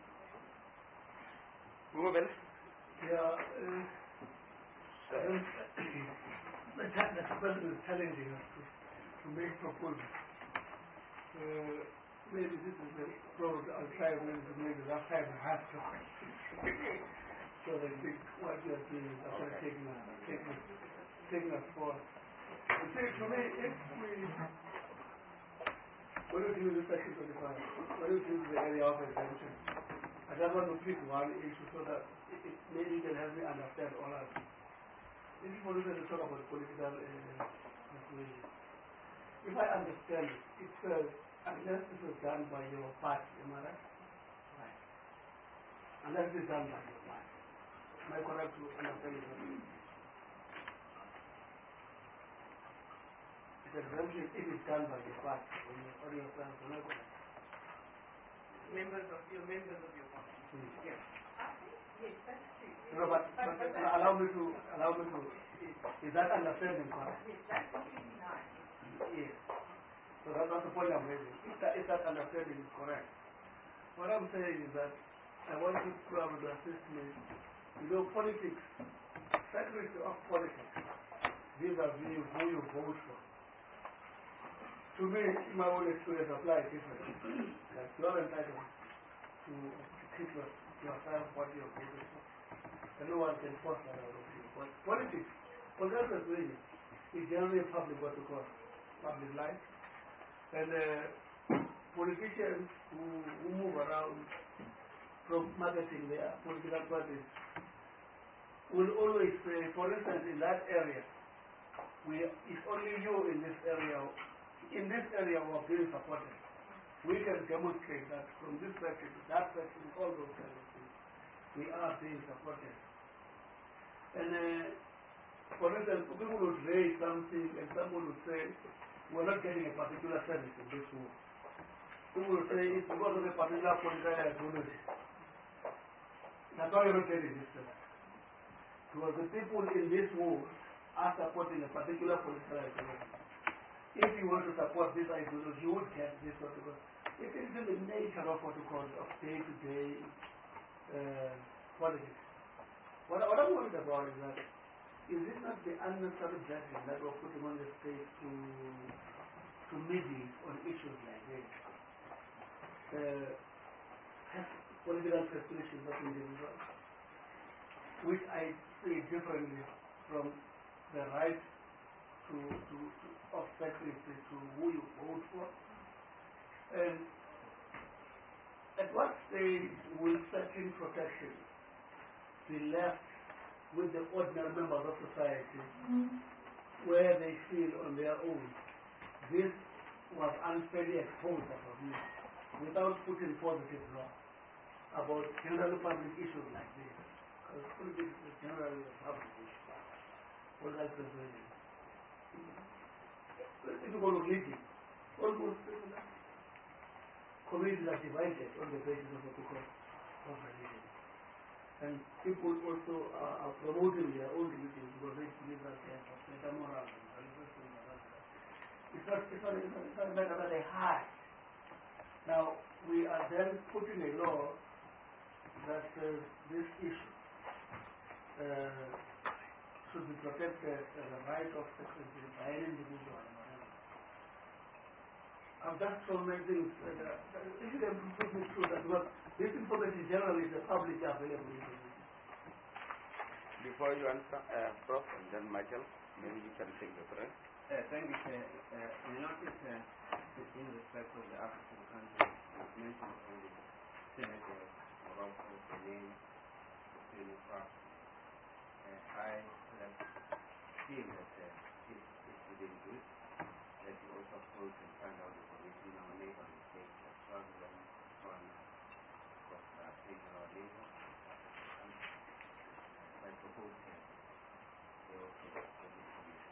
Yeah, the person is challenging us to make proposals. Maybe this is the road I'll try maybe the last time I had to. So I think what you are doing is actually taking us forward. You see, to me, if we when we do the section 25, when we do the area of exemption, I just want to pick one issue so that maybe you can help me understand all of it. If you want to talk about political persuasion, if I understand it, it says unless this is done by your party, am I right? Right. Unless it is done by your party. Am I correct to understand it? It's exemption if it's done by your party or your plans, am I correct? Members of your party. Yes. Yes, that's true. No, but allow me to, is that understanding correct? Yes, that's completely nice. Yes. So that's not the point I'm raising. If that understanding is correct. What I'm saying is that I want you to probably assist me. Politics, secretary of politics, vis-a-vis who you vote for. To me, my own experience applies differently. Like you are entitled to keep yourself what you are voting for. And no one can force that out of you. But politics, political persuasion, is generally public what we call public life. And politicians who move around from marketing their political parties will always say, for instance, in that area, it's only you in this area. In this area we are being supported. We can demonstrate that from this section to that section, all those kind of things, we are being supported. And for instance, people would raise something and someone would say, we're not getting a particular service in this war. People would say, it's because of a particular political ideology. That's why you're not getting this service. Because the people in this war are supporting a particular political ideology. If you want to support this ideology, you would get this one because it is in the nature of what you call of day-to-day politics. What I'm worried about is that is it not the unnecessary burden that we're putting on the state to mediate on issues like this? Have political persuasions of individuals, which I see differently from the right of secrecy to who you vote for. And at what stage will certain protection be left with the ordinary members of society where they feel on their own this was unfairly exposed about me without putting positive law about general public issues like this? Because politics is generally a public issue. What I persuasion. If you go to religion, almost similar. Communities are divided on the basis of what we call religion. And people also are promoting their own religion because they believe that they have better morals and religious things like that. It's not a matter that they hide. Now, we are then putting a law that says this issue should be protected as a right of secrecy by an individual and whatever. I've just so many things. If you can put me through that, because this information generally is publicly available information. Before you answer, Prof, and then Michael, maybe you can take the thread. Thank you, Chair. We notice in respect of the African countries, mentioned from the Senegal, Morocco, Benin, Burkina Faso. I feel that it's within good that you also approach and find out the position of our neighboring states, Swaziland, Botswana, Costa Rica, our neighbor. I propose that they also get this position.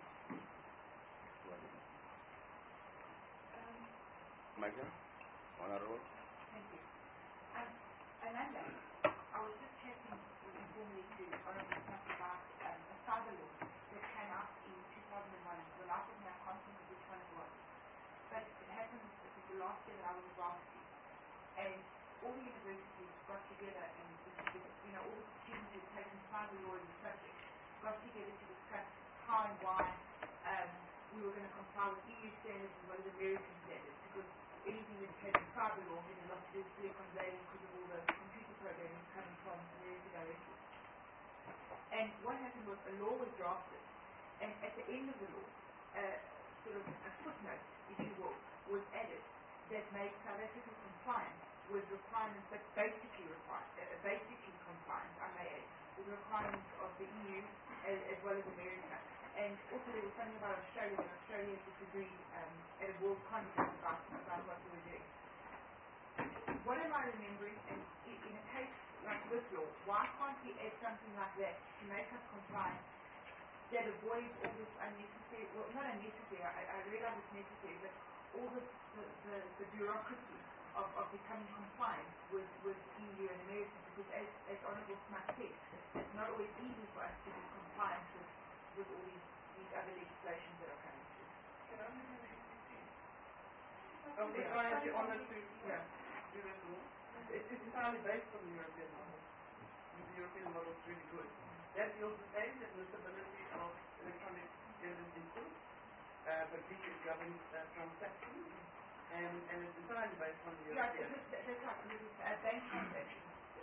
Michael, Honorable. Thank you. Ananda, I was just checking informally to Honorable Smith about a cyber law that came out in 2001. The last of me, I can't remember which one it was. But it happened the last year that I was involved in. And all the universities got together and, all the students who had taken cyber law as a subject got together to discuss how and why we were going to comply with EU standards as well as American standards, because anything that had cyber law had a lot to do with Silicon Valley because of all the computer programming coming from America directly. And what happened was a law was drafted, and at the end of the law, sort of a footnote, if you will, was added that made South Africa compliant with requirements, but basically compliant, I may add, with requirements of the EU as well as America. And also there was something about Australia, that Australia disagreed at a World Conference about what we were doing. What am I remembering? And in a case like this law, why can't we add something like that to make us compliant that avoids all this unnecessary, well, not unnecessary, I realize it's necessary, but all the bureaucracy of becoming compliant with EU and America, because as Honourable Smart said, it's not always easy for us to be compliant with all these other legislations that are coming through. We're trying to honor to do that law. It's entirely based on the European model. The European model is really good. That deals with admissibility of electronic evidence input, but it governs transactions, and it's entirely based on the European. That's right. This is a bank transaction.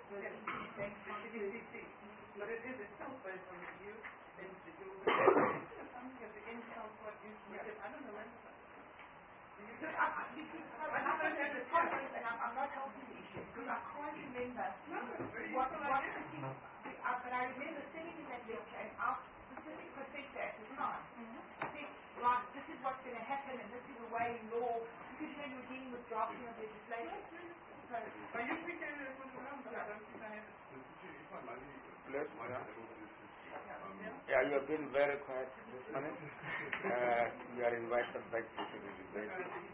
But it's still based on the EU, and something at the end sounds quite useful. I don't know when. I'm not helping the issue because I can't remember what but I remember sitting in that lecture and our specific professor at the time said, right, this is what's going to happen and this is the way in law, because you were dealing with drafting of legislation. So, yeah, you have been very quiet this minute. You are invited back to the debate.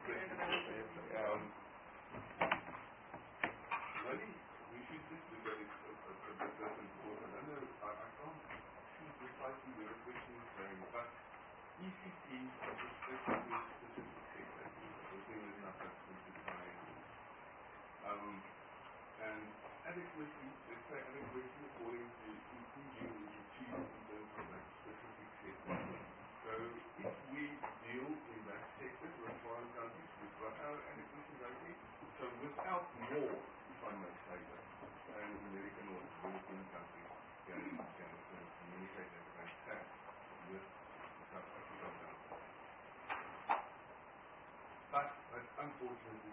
We should just look at it a bit different, because I don't know, I can't see precisely where the question is going, but ECTs are restricted to a specific sector within the South African society. And adequacy, let's say adequacy according to inclusion is achieved in terms of that specific sector. So if we deal in that sector with foreign countries, we've got our adequacy rating, so without more, if I may say that, and American or European countries can communicate as they have with South Africa now. But unfortunately,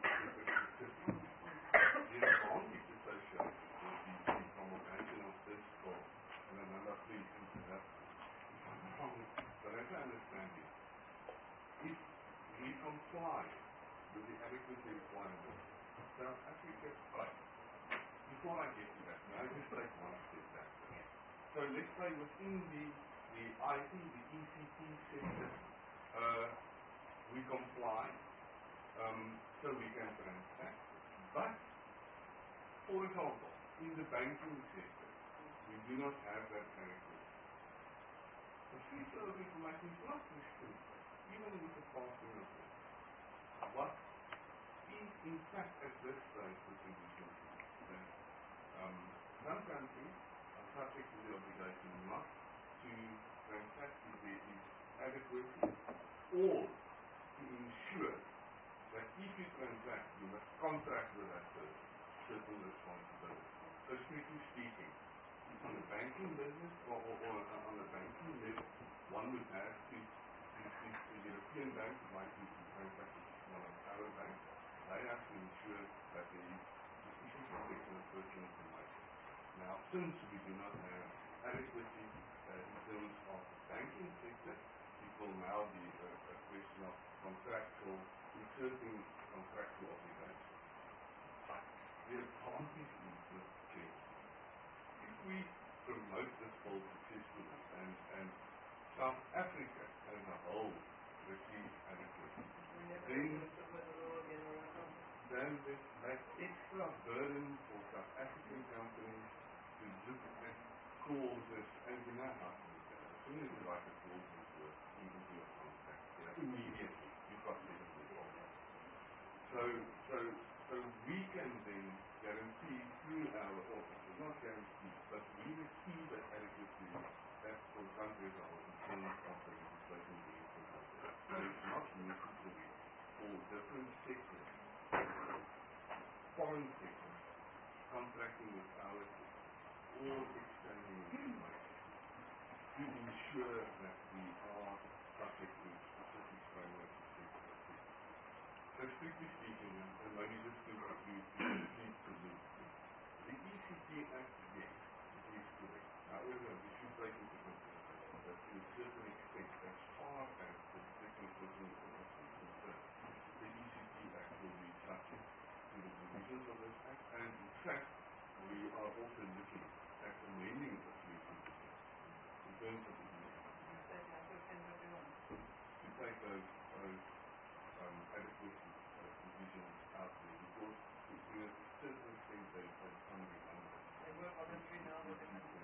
the advantage associated with the promulgation of this law, and another please interrupt, but as I understand it, if we comply with the adequacy requirements, South Africa, before I get to that, may I just take one step back? So let's say within the IT, the ECT sector, we comply, so we can transact. But, for example, in the banking sector, we do not have that adequate. The free flow of information is not restricted, even with the passing of it. What is in fact at this stage the condition that some countries are subject to the obligation not to transact if there is adequate, or to ensure that if you transact, you must contract with that person certain responsibility. So strictly speaking, on the banking business or on the banking level, one would have to the European banks like to transact with one of our banks. They have to ensure that there is sufficient protection of personal information. Now, since we do not have adequacy in terms of the banking sector, it will now be a question of inserting contractual obligations. But the advantage is this case. If we promote this bill successfully and South Africa as a whole receives adequacy, then that extra burden for South African companies to look at clauses, and you know how to do that. As soon as you write a clause into a contract, immediately you've got to involved. So we can then guarantee through our office, not guarantee, but we receive that adequacy that for countries are in terms of the legislation being implemented. So it's not necessary for different sectors, foreign sectors, contracting with our sector, or exchanging information to ensure that we are subject to specific frameworks. So strictly speaking, and maybe this could be the ECT Act, yes, it is correct. However, we should take into consideration that to a certain extent, as far as the protection of personal information is concerned, the ECT Act will be subject to the provisions of this Act, and in fact, we are also looking at amending the ECT Act in terms of the to take those adequate provisions out there, because to a certain extent they become redundant. They were voluntary now, but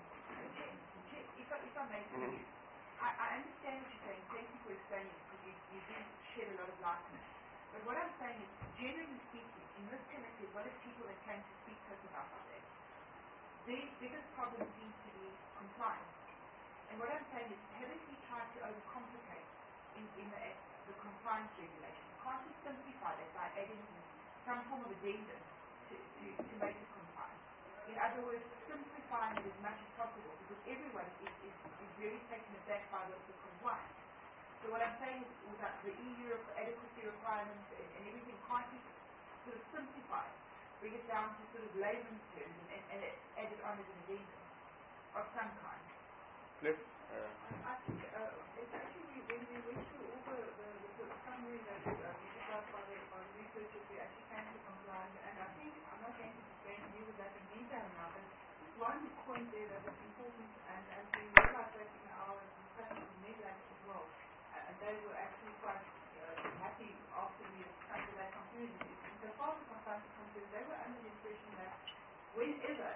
if I may, I understand what you're saying. Thank you for explaining, because you do shed a lot of light on it. But what I'm saying is, generally speaking, in this collective, what are people that came to speak to us about this? The biggest problem seems to be compliance. And what I'm saying is, haven't we tried to overcomplicate in the compliance regulation? Can't we simplify that by adding some form of addendum to make it compliant? In other words, simplifying it as much as possible, because everyone is very taken aback by the compliance. So what I'm saying is, without the EU adequacy requirements and everything, can't we sort of simplify it, bring it down to sort of layman's terms and add it on as an addendum of some kind? Cliff? I think it's actually, when we went through all the summary that we put out by the researchers, we actually came to compliance, and I think, I'm not going to explain to you that in detail now, but one point there that is important, and we realized that in our discussion with NEDLAC as well, they were actually quite happy after we had come to that conclusion. So far as the compliance is concerned, they were under the impression that whenever,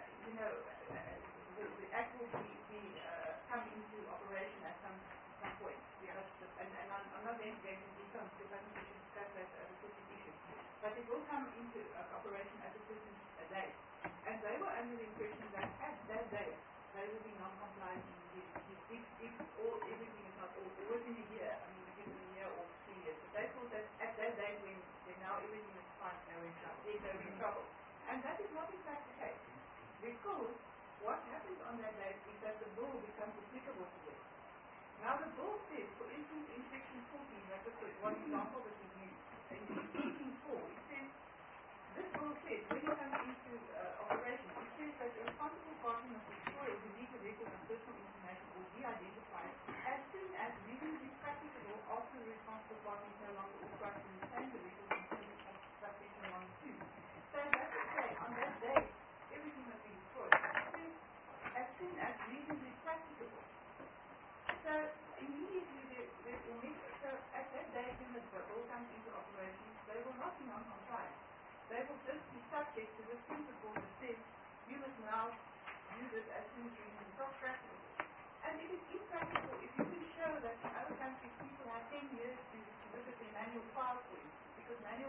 the Act will be coming into operation at some point. And I'm not going to go into detail because I think we should discuss that as a separate issue. But it will come into operation at a certain date. And they were under the impression that at that date, they will be non-compliant if everything is not within a year. I mean, within a year or 3 years. But they thought that at that date when now everything is fine, they're in trouble. And that is not in fact the case. Because what happens on that date is that the bill becomes applicable to them. Now the bill says, for instance, in section 14, that's one example that we use, in 14.4, it says, this bill says, when it comes into operation, it says that the responsible party must destroy or delete a record of personal information or de-identify it as soon as reasonably practicable after the responsible party is no longer authorized to retain the record in terms of subsection 1 and 2. So that would say, on that day, everything must be destroyed. As soon as reasonably practicable. So immediately, so at that date when the bill comes into operation, they will not be non-compliant. They will just be subject to this principle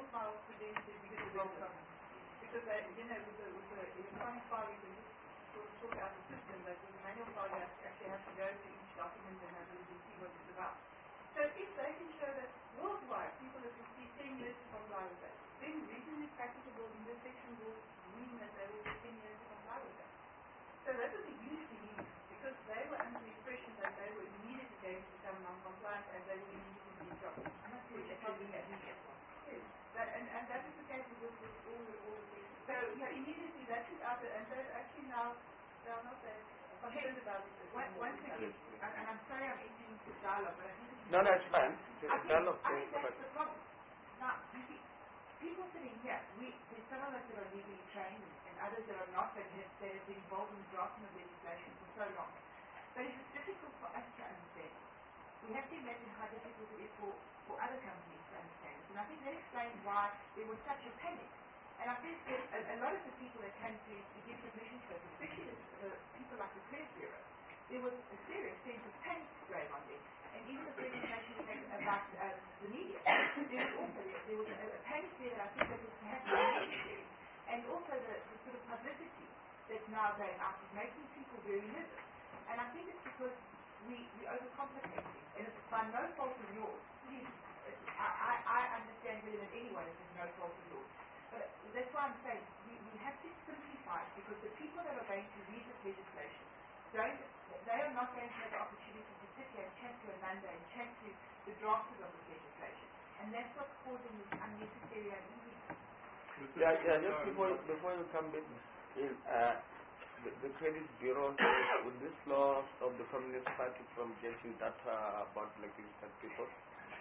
files to them to be developed. Because they, with the electronic file, you can just sort out the system, but with the manual file, you actually have to go to each document and have a look and see what it's about. So if they can show that worldwide people have received 10 years to comply with that, then reasonably practicable intersection will mean that they will get 10 years to comply with that. So that was a huge relief, because they were under the impression that they were immediately going to become non-compliant and they would immediately be dropped. Which is not the case. Yes. And that is the case with all the cases. So immediately that is out there, and they're actually now, they are not that concerned about it. One second, and I'm sorry I'm entering into dialogue, but I think it's... No, it's fine. Dialogue. I think that's the problem. Now, you see, people sitting here, there's some of us that are legally trained and others that are not, that have been involved in the drafting of legislation for so long. But it's difficult for us to understand. We have to imagine how difficult it is for other companies to understand it. And I think that explains why there was such a panic. And I think that a lot of the people that came to give submissions to us, especially the people like the Credit Bureau, there was a serious sense of panic going on there. And even the presentation we had about the media, there was a panic there that I think that was perhaps unnecessary. And also the sort of publicity that's now going out is making people very nervous. And I think it's because we overcomplicate things. And it's by no fault of yours. Please, I understand better than anyone if it's no fault of yours. But that's why I'm saying we have to simplify it, because the people that are going to read this legislation, they are not going to have the opportunity to sit here and chat to Amanda and chat to the drafters of this legislation. And that's what's causing this unnecessary uneasiness. Just before you come in, the Credit Bureau says, would this law stop the Communist Party from getting data about blacklisted people?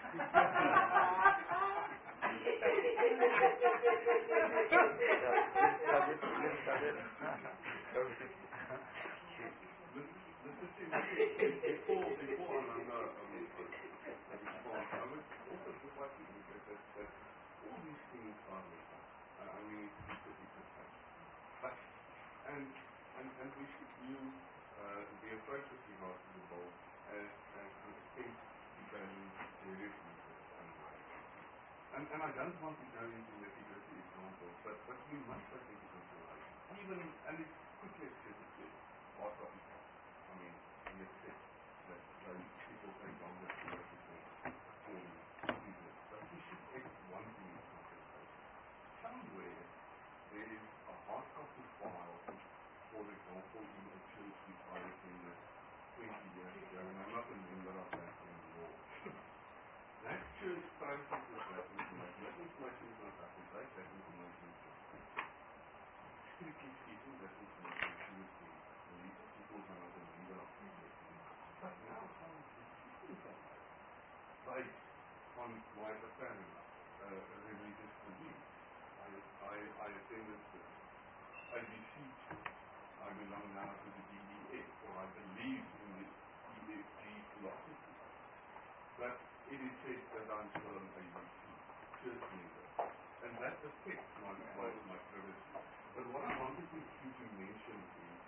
Before Ananda response, I would also just like to indicate that all these things are written. I mean, it's a fact. But, and we should use the approach with regard to the ball as an attempt to gain serious interest and I don't want to go into nitty-gritty examples, but we must take into consideration, even, and it's quickly accepted, part of it. I mean, we accept that people take longer to represent for people, but we should take one thing into consideration. Somewhere there is a hard copy file, for example, in a church which I attended 20 years ago, and I'm not a member of that anymore. That church processes that information. That information is not up to date. That information is strictly speaking, that information should be released. People are not a member of the church. But now some decisions are made based on my apparent religious belief. I attended the ABC church. I belong now to the DEF, or I believe in the EFG philosophy. But it is said that I'm still an ABC church member, and that affects my privacy. But what I wanted you to mention is,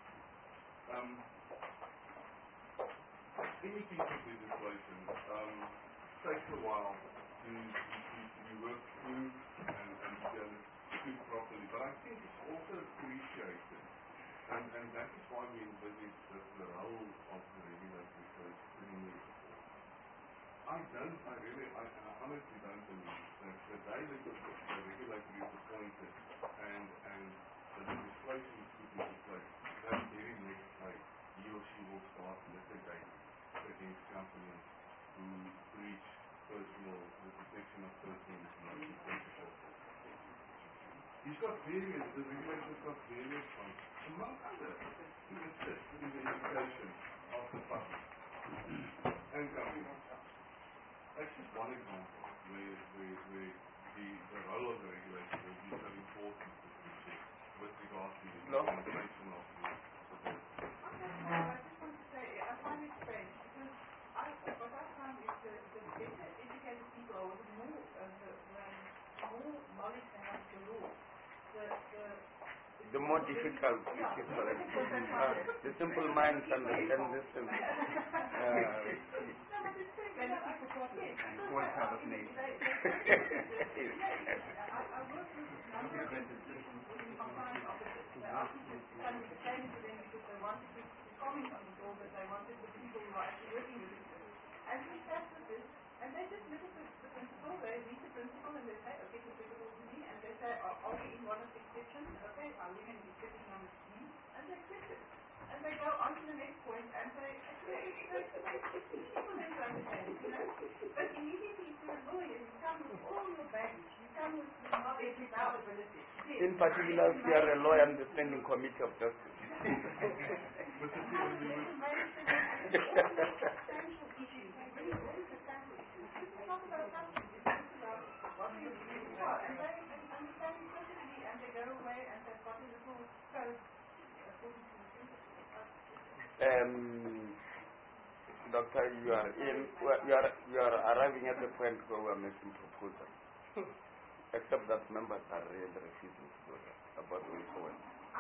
any piece of legislation takes a while to be worked through and done properly. But I think it's also appreciated, and that is why we envisage the role of the regulatory codes in the I honestly don't believe that the day that the regulator is appointed and the legislation is put into place, that very next day he or she will start litigating against companies who breach the protection of personal information. The regulator's got various functions, among others, to assist in the education of the public and companies. That's just one example where the role of the regulator will be so important with regard to the implementation of the I just want to say, I find it strange, because what I found is the better educated people, or with more knowledge they have of the law, the more difficult. It is correct. The simple minds understand this. All kind of nature. And we sat with this, and they just look at the principal, they read the principal, and they say, okay, it's applicable to me, and they say, are we in one of the exceptions? Okay, are we in exception number C? And they accept it. And they go on to the next point, and they it's easy for them to understand, you know. But immediately to a lawyer, you come with all your baggage, you come with your knowledge, with our ability. In particular, we are a lawyer understanding committee of justice. Doctor, you are arriving at the point where we are making proposals. Except that members are really refusing to do that about the way forward.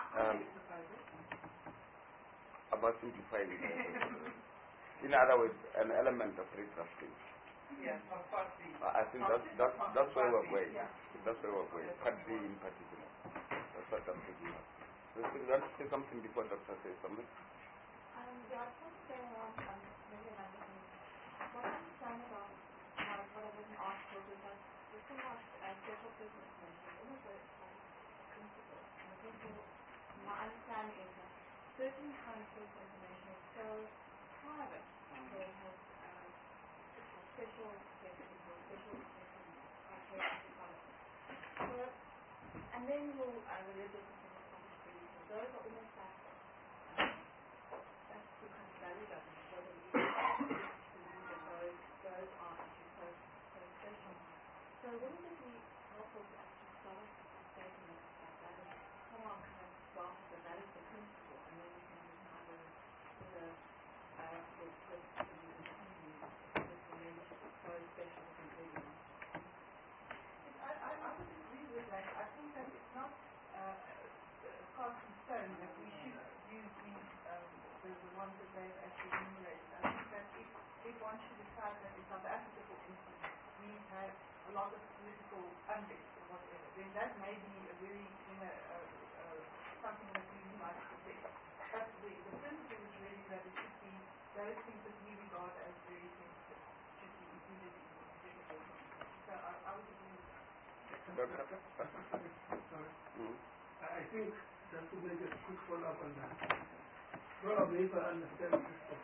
About simplifying it. In other words, an element of redrafting. Yes, of course. I think that's where we're going. That's where we're going. Part B in particular. That's what I'm thinking of. So you want to say something before Doctor says something? Yeah, I want to say maybe another thing. What I understand about what I wasn't asked was that there's so much special business information, almost a principle. And the principle, my understanding is that certain kinds of personal information is so private, so it has special settings or special criteria to follow. So, and then your religious and philosophical beliefs, those are almost like that's the kind of value judgment, whether you believe that those are actually so special. So wouldn't it be helpful to actually start a statement like that and somehow kind of start that that is the principle, and then you can decide whether this relationship is so special that it really not. I would agree with that. I think that it's not cast in stone that we should use these the ones that they've actually enumerated. I think that if one should decide that in South Africa, for instance, we have a lot of political unrest or whatever, then that may be a very, something that we might protect. But the principle is really that it should be those things that we regard as very sensitive should be included in the executive document. So I would agree with that. I think just to make a quick follow-up on that. Probably if I understand the system,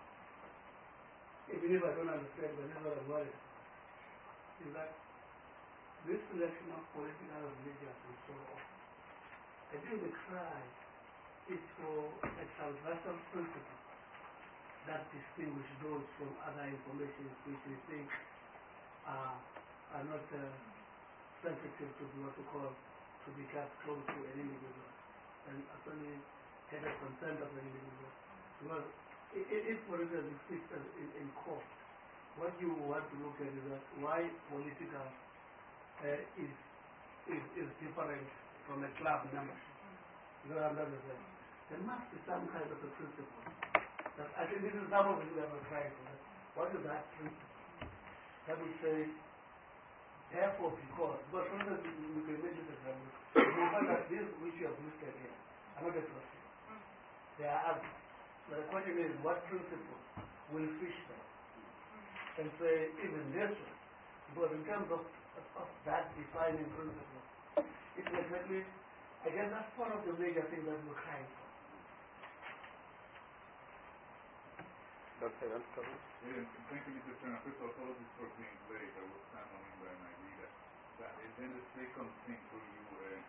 even if I don't understand, but this is what I'm worried, is that this selection of political religions and so on, I think the cry is for a transversal principle that distinguish those from other information which we think are not sensitive to what we call to be kept close to an individual and actually get a consent of an individual. Because if for instance it sits in court, what you want to look at is that why political is different from a club membership. You don't understand. There must be some kind of a principle. I think this is some of it we are trying for. What is that principle? That would say, therefore, because for instance, you can make this example. You find that this which you have listed here, I'm not a trustee. There are others. So the question is, what principle will fish them? And say, even this one. Because in terms of that defining principle, it's exactly, again, that's one of the major things that we're trying for. Dr. Thank you, Mr. Chairman. First of all, apologies for being late. I was signing by my reader. And then the second thing for you,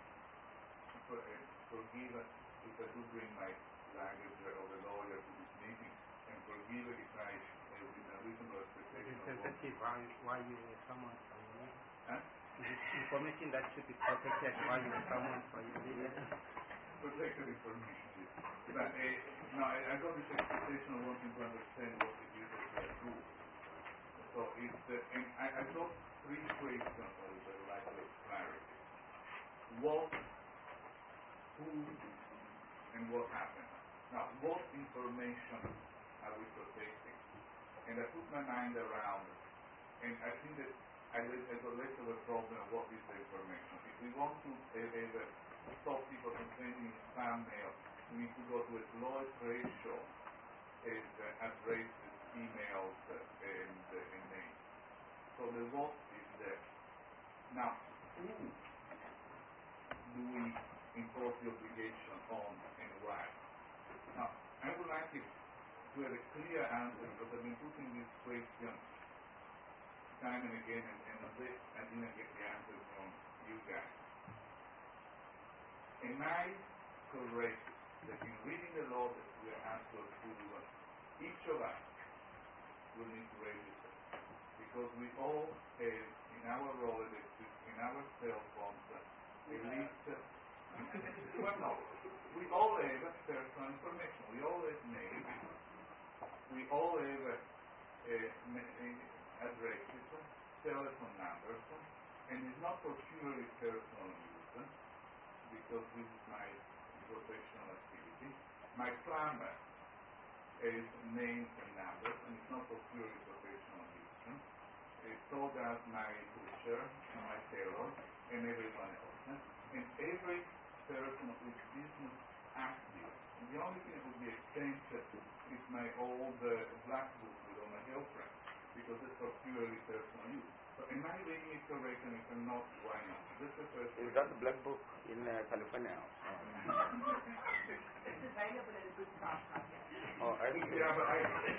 forgive us if I do bring my language of a lawyer to this meeting, and forgive it if I, with a reasonable expectation. Is it sensitive why you were summoned for your leader? Is it information that should be protected why you were summoned for your leader? Protected information, yes. But now I got this expectation of wanting to understand what it is that they do. So and I got three questions I would like to clarify. who and what happened. Now, what information are we protecting? And I put my mind around it. And I think that I got less of a problem of what is the information. If we want to ever stop people from sending spam mail, we need to go to its lowest ratio as addresses, emails, and names. So the what is there. Now, who do we impose the obligation on and why? Now, I would like it to have a clear answer because I've been putting this question time and again, and on this I didn't get the answer from you guys. Am I correct that in reading the law that we are asked to approve, each of us will need to register? Because we all have in our Rolodexes, in our cell phones, a list. Well, no, we all have personal information. We all have names. We all have addresses, telephone numbers, and it's not for purely personal use, because this is my professional activity. My plumber has names and numbers, and it's not for purely professional use. So does my butcher and my tailor and everyone else. And every person who is business active, and the only thing that would be exchanged is my old black book with all my girlfriends, because it's for purely personal use. So am I reading it correct? And if I'm not, why not? That's the first Is that the black book in California? It's available at a good price, I guess. Oh, I see. Yeah, but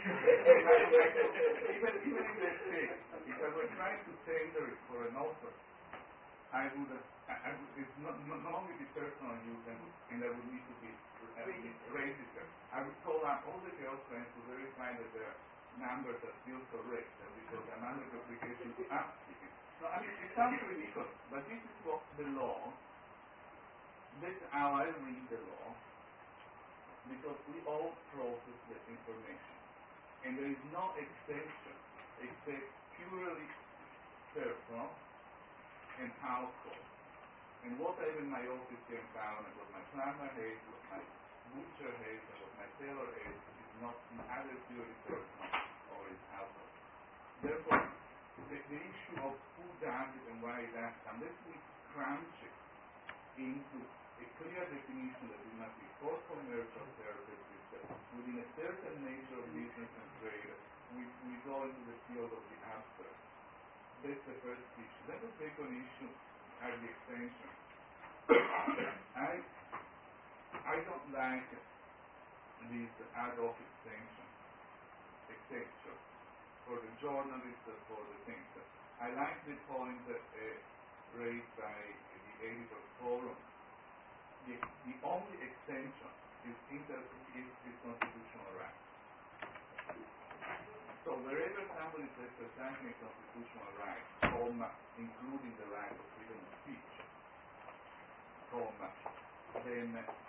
even in that case, if I were trying to tender it for an offer, I would it's not only the personal use, and I would need to be registered. I would call up all the girlfriends to verify that their numbers are still correct, because I'm under the obligation to ask it. So, I mean, it sounds ridiculous, but this is what the law, that's how I read the law, because we all process the information. And there is no exception except purely personal and household. And what I have in my office here in town, and what my plumber has, what my butcher has, and what my tailor has, is not either purely personal or is household. Therefore, the issue of who does it and why it does it, unless we crunch it into a clear definition that it must be for commercial purposes, within a certain nature of business and trade, we go into the field of the abstract. That's the first issue. Then the second issue are the extensions. I don't like these ad hoc extensions for the journalists, for the things. I like the point raised by the editor forum. The only extension is constitutional right. So wherever somebody is exercising a constitutional right, including the right of freedom of speech, then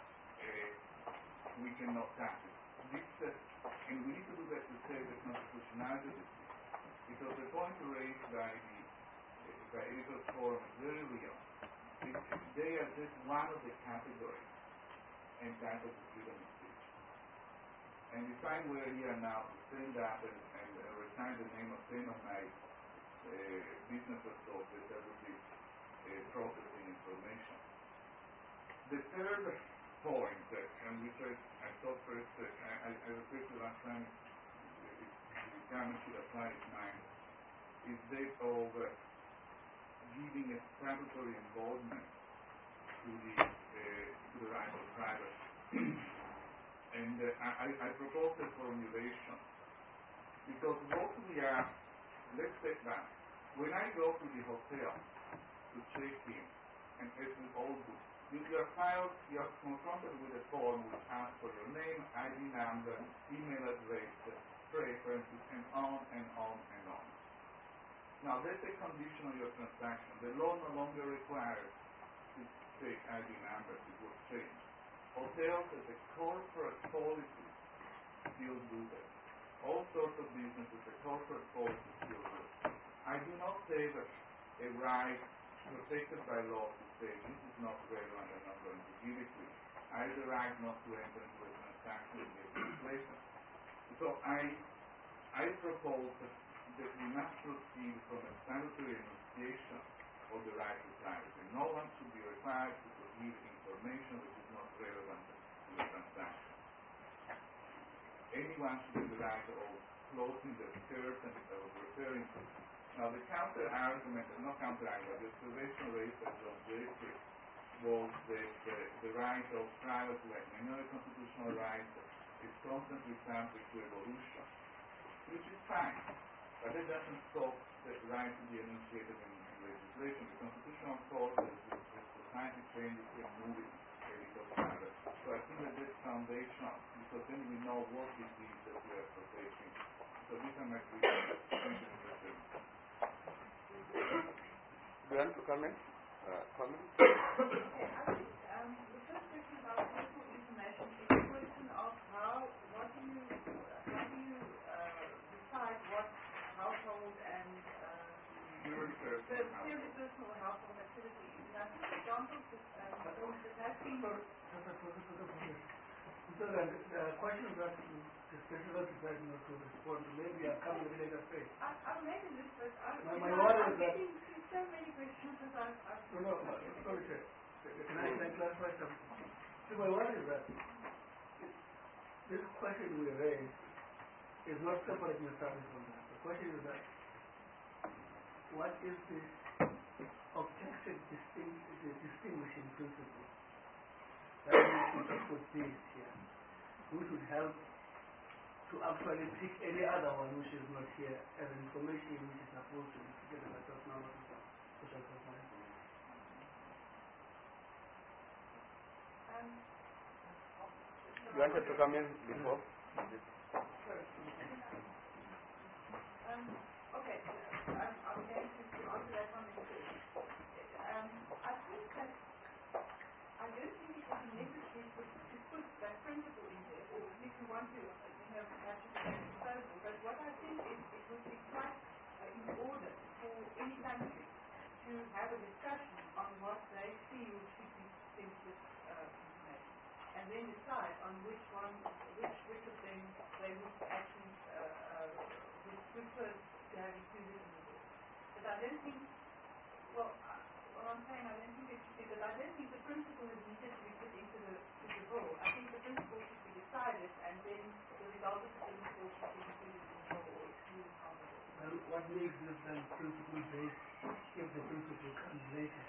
we cannot tax it. And we need to do that to save the constitutionality of the speech, because the point raised by editor's forum is very real. They are just one of the categories entitled to freedom of speech. And if I were here now to stand up and recite the name of 10 of my business associates, that would be processing information. The third point, and which I thought first, I referred to last time, the government should apply its mind, is that of giving a statutory involvement to the right of privacy. And I propose a formulation, because what we are, let's take that. When I go to the hotel to check in, and as we all do, you are confronted with a form which asks for your name, ID number, email address, preferences, and on and on and on. Now that's a condition of your transaction. The law no longer requires to take ID numbers, it was changed. Hotels as a corporate policy still do that. All sorts of businesses, a corporate policy still do it. I do not say that a right protected by law to say this is not relevant, I'm not going to give it to you. I have the right not to enter into a transaction with the administration. So I propose that we must proceed from a statutory enunciation of the right to privacy. No one should be required to give information which is not relevant to the transaction. Anyone should have the right of closing the curtain that I was referring to. Now the counter-argument, not counter-argument, the observation raised by John Jeffrey was that the right of privacy, like many other constitutional rights, is constantly subject to evolution, which is fine, but that doesn't stop the right to be enunciated in legislation. The constitutional court is the society changes and moving a little further. So I think that that's foundational, because then we know what it is that we are protecting. So these are my three points. Do you want to comment? Comment? Okay, I think the first question about personal information is a question of what do you decide what household and purely personal household activity is. And I think examples that have been... So the question that the specialist decided not to respond to, maybe I'll come in a later phase. I've made a list, but I'm getting so many questions that I've... No, sorry, sir. Can I clarify something? So my worry is that this question we raised is not separate and established from that. The question is that what is this objective distinguishing principle that we should put this here? We should help to actually pick any other one which is not here as information which is supposed to be together by personal officer, social personal information. You wanted to come in before? Okay, I'm going to answer that one in two. I think that I don't think it would be necessary to put that principle in there, or if you want to, perhaps you can make a proposal. But what I think is it would be quite in order for any country to have a discussion on what they feel should be sensitive information, and then decide on which of them they would actually would prefer to have included in the bill. But I don't think, what I'm saying, I don't think it should be, but I don't think the principle is needed to be put into the bill. I think the principle should be decided, and then the result of the principle should be included in the bill or excluded from the bill. Well, what makes this then principle based if the principle comes later?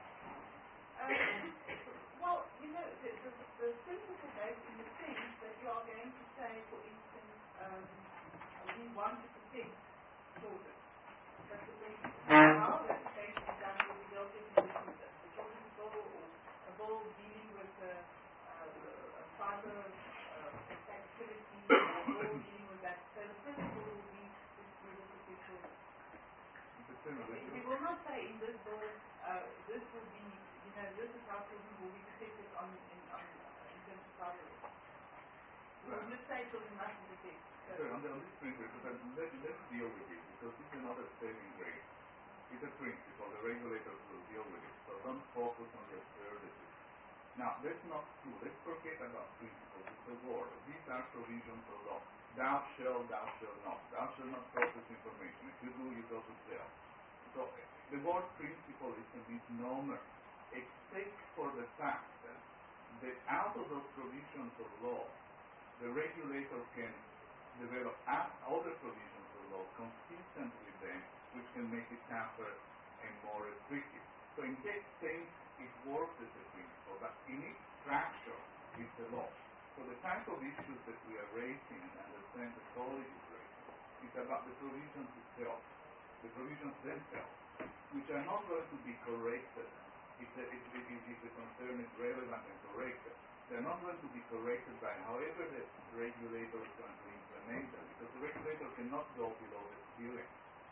Well, the principle based in the sense that you are going to say, for instance, we want to protect children. But the question how that is going to be done will be dealt with in the children's bill, or a bill dealing with cyber activity, or a bill dealing with that. So the principle will be we will protect children. We will not say in this bill, this will be, this is how children will be protected in terms of cyber risk. We will just say children must be protected. So on this principle, let's deal with it, because this is not a saving grace. It's a principle. The regulators will deal with it. So don't focus on the absurdities. Now, that's not true. Let's forget about principles. It's a word. These are provisions of law. Thou shalt not. Thou shalt not process information. If you do, you go to jail. So the word principle is a misnomer, except for the fact that out of those provisions of law, the regulator can develop other provisions of law consistent with them, which can make it tougher and more restrictive. So in that sense, it works as a principle, but in its structure, it's a law. So the type of issues that we are raising and understand the college is raising is about the provisions itself, the provisions themselves, which are not going to be corrected if the concern is relevant and corrected. They're not going to be corrected by however the regulator is going to implement them, because the regulator cannot go below the ceiling.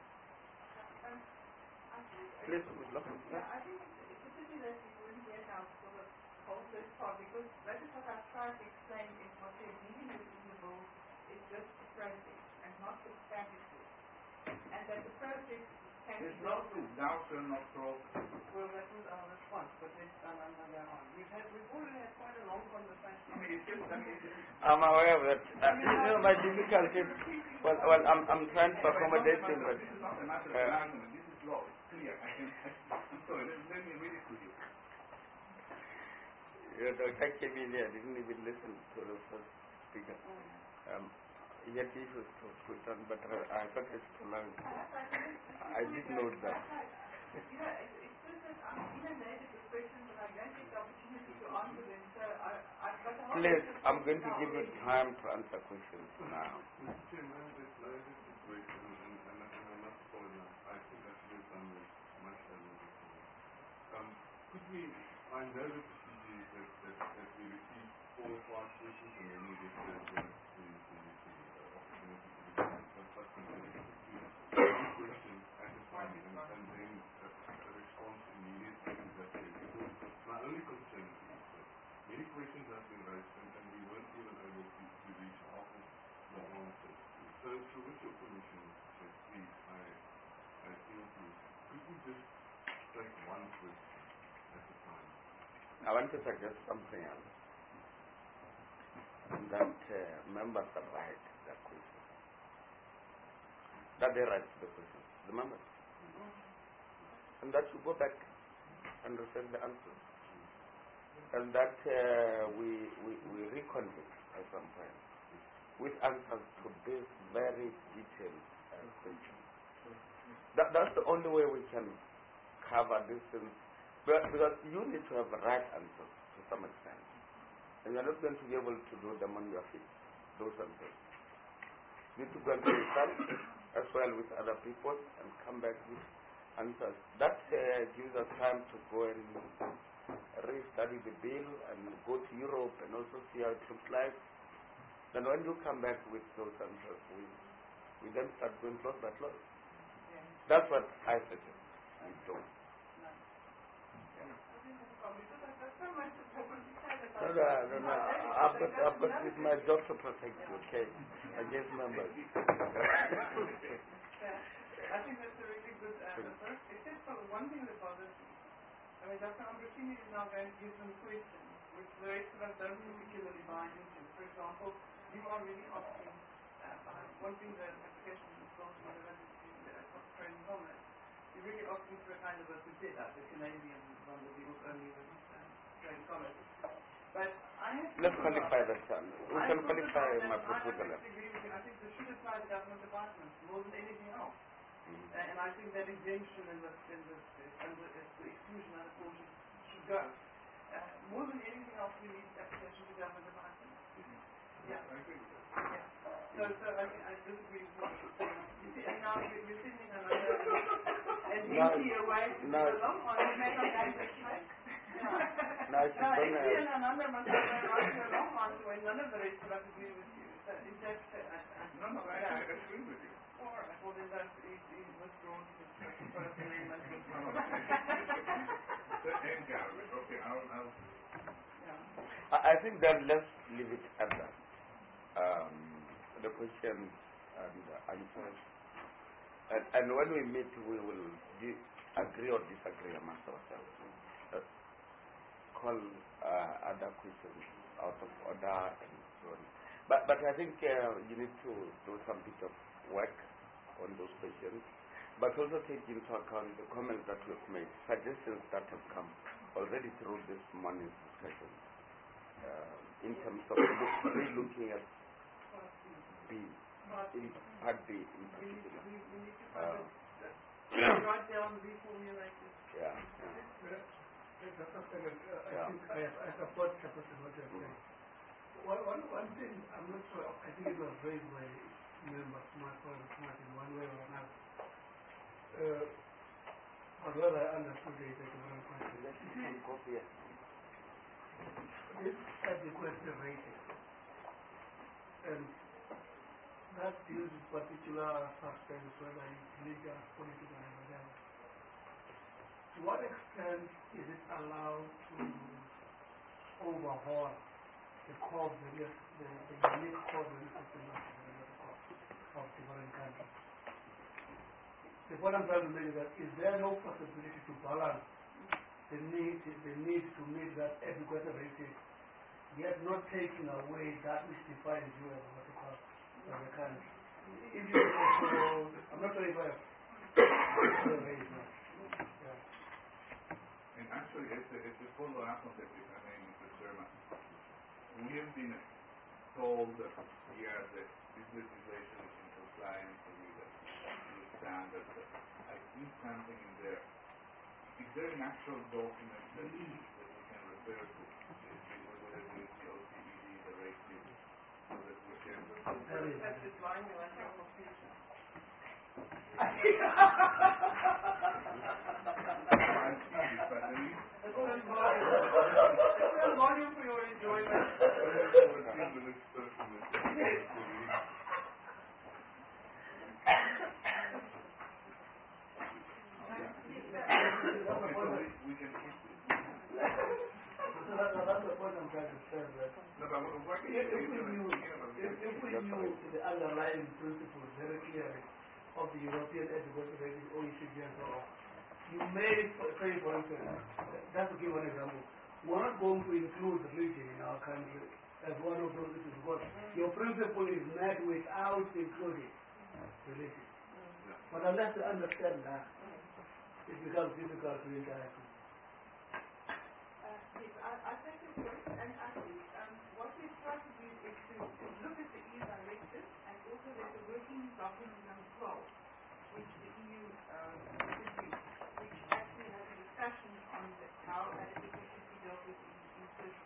Please, we'd love to. I think it's a pity that we wouldn't get out for the whole first part, because that is what I've tried to explain is what we're dealing with in the bill is just the process and not the substantive. And that the process It's not true. Thou shalt not stroke. Well, that was our response, but let's go on. We've already had quite a long conversation. I'm aware of that. My difficulty. Well, I'm trying to accommodate him, but This is not a matter of argument. This is law. It's clear. I'm sorry. Let me read it to you. Dr. Kemili, I didn't even listen to the first speaker. He had issues to put on, but I thought it's too long. I did know that. It's just that I'm inundated with questions and I don't get the opportunity to answer them, so I've got the whole... Please, I'm going to give you time to answer questions now. Mr. Chairman, there's a situation, and I must apologize. I think I should have done this much earlier before. Could we find out the procedures that we receive 4 or 5 questions and then we get the opportunity to questions at a time and then a response immediately to that question. My only concern is that many questions have been raised and we weren't even able to reach half of the answers. So with your permission, please, I feel to, could we just take one question at a time? I want to suggest something else. That members are right the question. That they write the question. The members. And that you go back and receive the answer. And that we reconvene at some point with answers to this very detailed question. That's the only way we can cover this thing. Because you need to have the right answers to some extent. And you're not going to be able to do them on your feet, those answers. You need to go and research as well with other people and come back with answers. That gives us time to go and re-study the bill and go to Europe and also see how it looks like. Then when you come back with those answers, we then start going close by close. Yeah. That's what I suggest we do. No, I've got it's my job to protect you, okay, against members. I think that's a really good approach, except for one thing that bothers me. I mean, Dr. Ambrosini is now going to give some questions, which the rest of us don't particularly buy into. For example, you are really asking, wanting the application of the training commerce. You're really asking for a kind of a tutela, the Canadian one that deals only with training commerce. But I have let's qualify that term. We can qualify my proposal. I agree with you. I think this should apply to government departments more than anything else. And I think that exemption and the exclusion under portion should go. More than anything else, we need application to government departments. Yeah. I agree with that. Yeah. So I disagree with what you're saying. You see, and now you're sitting another an easier way to go along on it. May not have this way. No, it's another must have a long answer when none of the rest of us agree with you. So is that No, I agree with you. all right. Well, then that's he's withdrawn to the first amendment. Okay, I'll I think that let's leave it at that. The questions and the answers. And when we meet, we will agree or disagree amongst ourselves. Call other questions out of order and so on. But I think you need to do some bit of work on those questions, but also take into account the comments that we've made, suggestions that have come already through this morning's discussion in terms of re-looking at B, in Part B in particular. We need to write down reformulated. Yeah. I support what you're saying. One thing, I'm not sure, I think it was raised by members, Smart in one way or another. But whether I understood it, that's a different question. This adequacy rating, and that deals with particular suspects, whether it's legal, political, and whatever. To what extent is it allowed to overhaul the core values, the unique core values of the foreign countries? The point I'm trying to make is that is there no possibility to balance the need to meet that adequate rating, yet not taking away that which defines you as a country? If you also, I'm not sure if I have raised that. And actually, it's a follow-up on that, Mr. Chairman. We have been told that here that this legislation is in compliance with the standards. I see something in there. Is there an actual document that we can refer to? Whether it is the OCBD, the rating, so that we can... That's just line you like your computer. It's a volume for your enjoyment. That's the point I'm trying to stress. If we knew the underlying principles very clearly of the European Adequacy Rating, OECD and so on, you may say, for instance, just to give one example, we're not going to include religion in our country as one of those issues because your principle is met without including religion. But unless you understand that, it becomes difficult to interact with. Yes, I take your point, and I think what we've tried to do is to look at the EU directive, and also there's a working document number 12, which the EU produced, which actually has a discussion on how adequacy should be dealt with in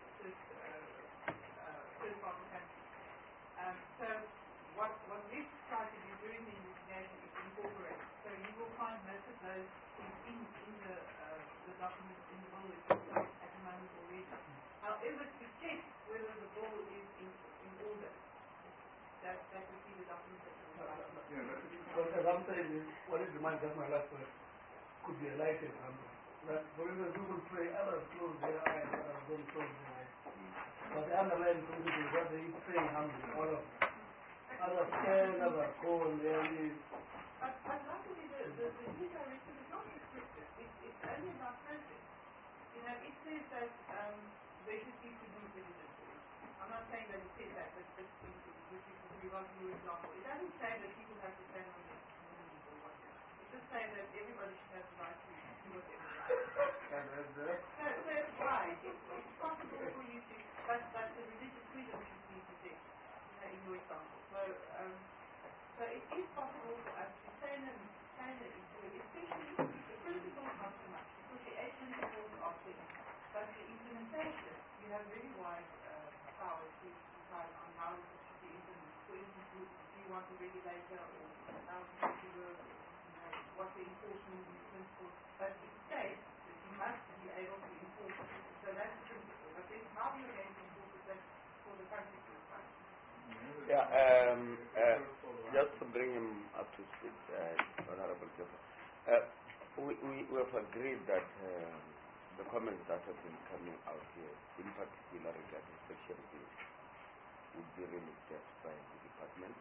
third-party countries. So what we've tried to do during the investigation is to incorporate. So you will find most of those things in the document in the bill itself at the moment already. However, to check whether the bill is in order, that would be the document that we'll write. But as I'm saying, what is the mind? That's my last word. Could be a light example. That for instance, people pray, others close their eyes, others don't close their eyes. But the underlying principle is that they pray humbly, all of them. Others stand, others go, and they only. But luckily, the new directive is not restrictive. It's only about process. You know, it says that they should be produced diligently. I'm not saying that it says that, but with regard to your example, it doesn't say that people have to stand on their knees or whatever. It just says that everybody should have the right to do whatever they like. So it's right. It's possible for you to, but the religious freedom should be protected, in your example. So it is possible for us to tailor it to it, especially the principle not so much, because the action is important of things. But the implementation, you have very wide power to decide on how it should be implemented. For instance, do you want a regulator or how it should work, what the enforcement principle. But it states that you must be able to enforce it. So that's the principle. But then how you're going to enforce it, that's for the country to decide. Yeah, just to bring him up to speed, Honorable Joseph, we have agreed that the comments that have been coming out here, in particular regarding Section 8, would be released by the department,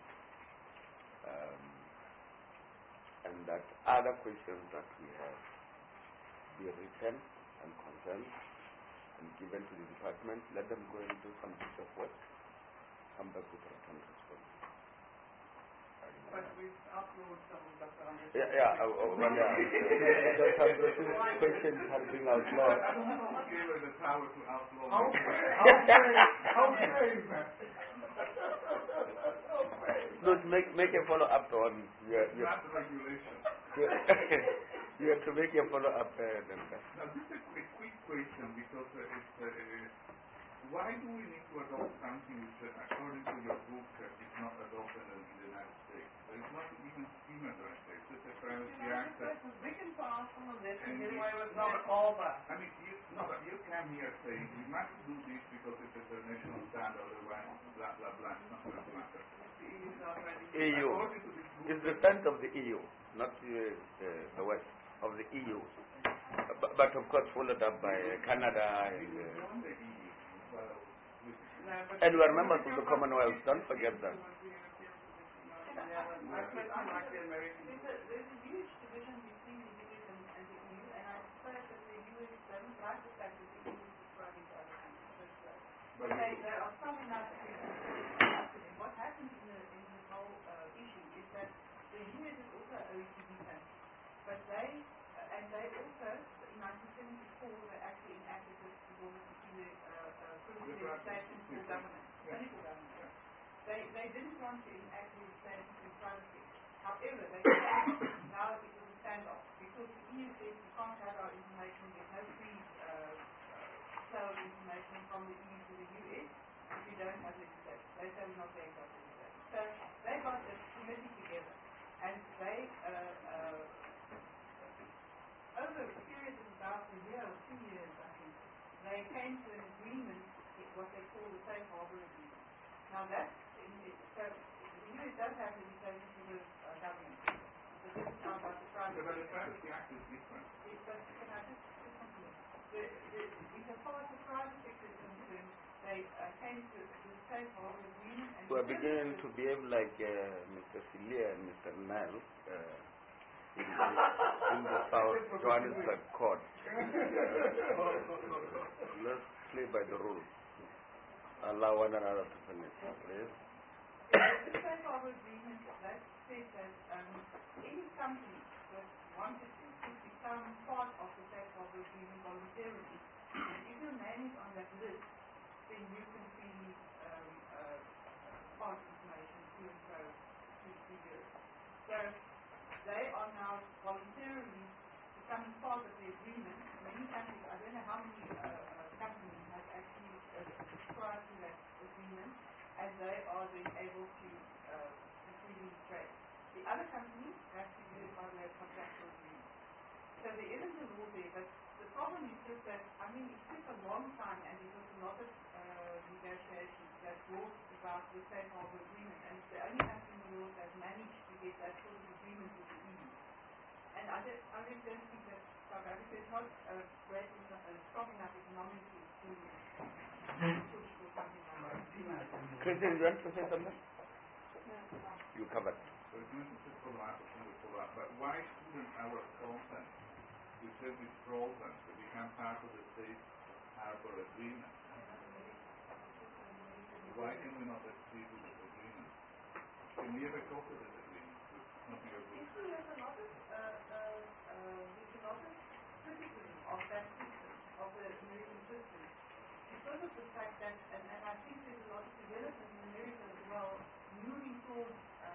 and that other questions that we have be written and confirmed and given to the department. Let them go and do some piece of work. Come back with written response. But we've outlawed some of Dr. Andres. Dr. Andres' questions have been outlawed. I don't know who gave her the power to outlaw. How fair is that? No, make a follow-up on Not the regulation. You have to make a follow-up. Now, this is a quick question because why do we need to adopt something which, according to your book, is not adopted in the United States? There is not even scheme in the United States. It's a privacy act. We can pass some of this and get away with not all that. I mean, you come here saying we must do this because it's a international standard, otherwise, blah, blah, blah, it's not going to matter. EU. It's the sense of the EU, not the West, of the EU. But of course, followed up by Canada and we are members of the Commonwealth. Don't forget that. There's a huge strong enough to what happens in this whole issue is that the US is also an OECD country, but they also, in 1974, they actually enacted this law to the privilege legislation for government, clinical government. Yeah. They didn't want to enact legislation for private sector. However, they said now it was a standoff because the EU says we can't have our information, there's no free flow of information from the EU to the US if we don't have legislation. They say we're not going to have legislation. So they got this committee together and they over a period of about a year or 2 years, I think, they came to an agreement, what they call the Safe Harbor Agreement. Now that's, so the US does have legislation for the government, but this is now about the private But the Privacy Act is different. Can I just continue? Insofar as the private sector is concerned, they came to the Safe Harbor Agreement. And we are beginning to behave like Mr. Silia and Mr. Nile. In the South Johannesburg court. Let's play by the rules. Allow one another to finish, please. The Safe Harbor Agreement that says that any company that wanted to become part of the Safe Harbor Agreement voluntarily, if your name is on that list, then you can freely pass information to and fro to Europe. So they are now voluntarily becoming part of the agreement. Many countries, I don't know how many companies have actually subscribed to that agreement, and they are then able to freely trade. The other companies have to do it by their contractual agreement. So there isn't a law there, but the problem is just that, I mean, it took a long time, and it was a lot of negotiations that brought about the Safe Harbor Agreement, and it's the only country in the world that managed to get that sort of agreement with the EU. And I really don't think that South Africa is not strong enough economically to push for something like that. Christian, you want to say something? You covered. So it's not just a follow-up, but why shouldn't our content, which says it's frozen, to become part of the Safe Harbor Agreement? Why can we not agree to this agreement? Can we ever go to this agreement? It's not your book. There's a lot of criticism of that system, of the American system, because of the fact that, and I think there's a lot of development in America as well, moving towards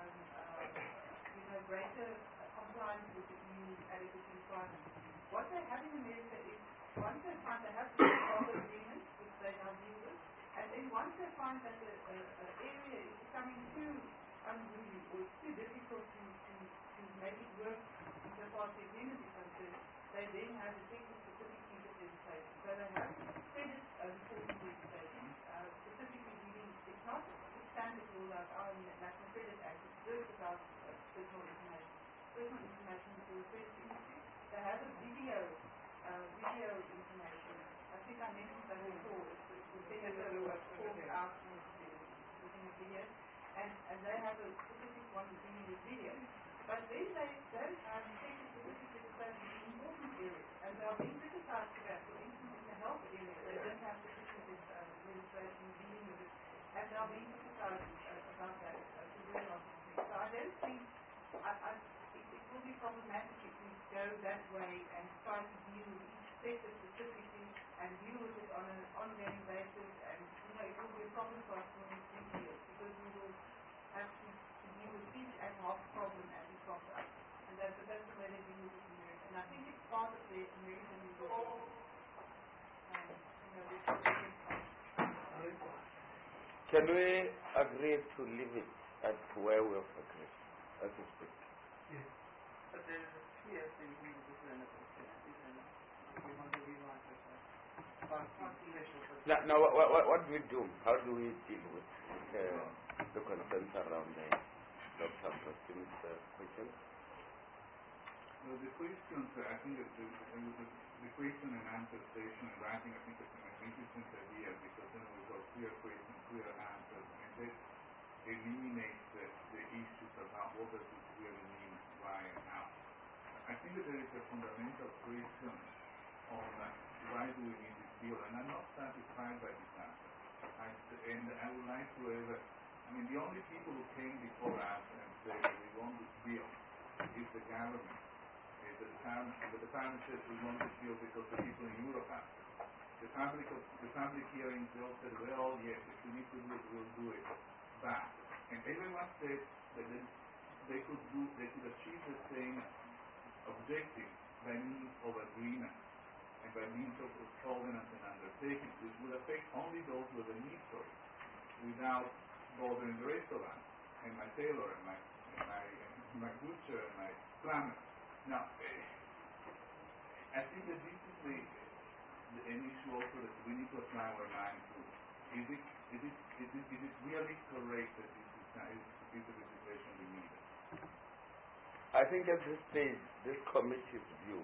greater compliance with the EU adequacy requirements. What they have in America is, once they find they have the Safe Agreement, which they now deal with, and then once they find that the area is becoming too unruly or it's too difficult to make it work so far as the agreement is concerned, they then have the sector-specific piece of legislation. So they have credit reporting legislation, specifically dealing, it's not the standard rule like our National Credit Act, it's just about personal information for the credit industry. They have a video information. I think I mentioned that before. It's the video that was called out within a video. And they have a specific one dealing with video. But then they don't have sector-specific legislation in important areas. And they are being criticized for that. For instance, in the health area, they don't have sufficient legislation dealing with it. And they are being criticized about that to very large extent. So I don't think it will be problematic if we go that way and try to deal with each sector specifically and deal with it on an ongoing basis. And it will be a problem for us when we see it, because we will have to deal with each ad hoc problem as it comes up. And that's the way they deal with it in America. And I think it's part of the American legal. Can we agree to leave it at where we have agreed, as we speak? Yes. But there is a clear thing in the different we want to rewrite it. Now, what do we do? How do we deal with the concerns around Dr. Preston's question? Well, the questions, I think that the question and answer station and writing, I think it's an interesting idea, because then we've got clear questions, clear answers, and that eliminates the issues about what does it really mean, why, and how. I think that there is a fundamental question on why do we need this bill, and I'm not satisfied by this answer. and I would like to I mean, the only people who came before us and said that we want to build is the government. But the town says we want to build because the people in Europe asked. The public hearings, they all said, well, yes, if we need to do it, we'll do it. But, and everyone said that they could achieve the same objective by means of agreement and by means of covenants and undertakings, which would affect only those with a need for it, without bothering the rest of us, and my tailor, and my butcher, and my plumber. Now, I think that this is an issue also that we need to apply our mind to. Is it really correct that this is the situation we need? I think at this stage, this committee's view,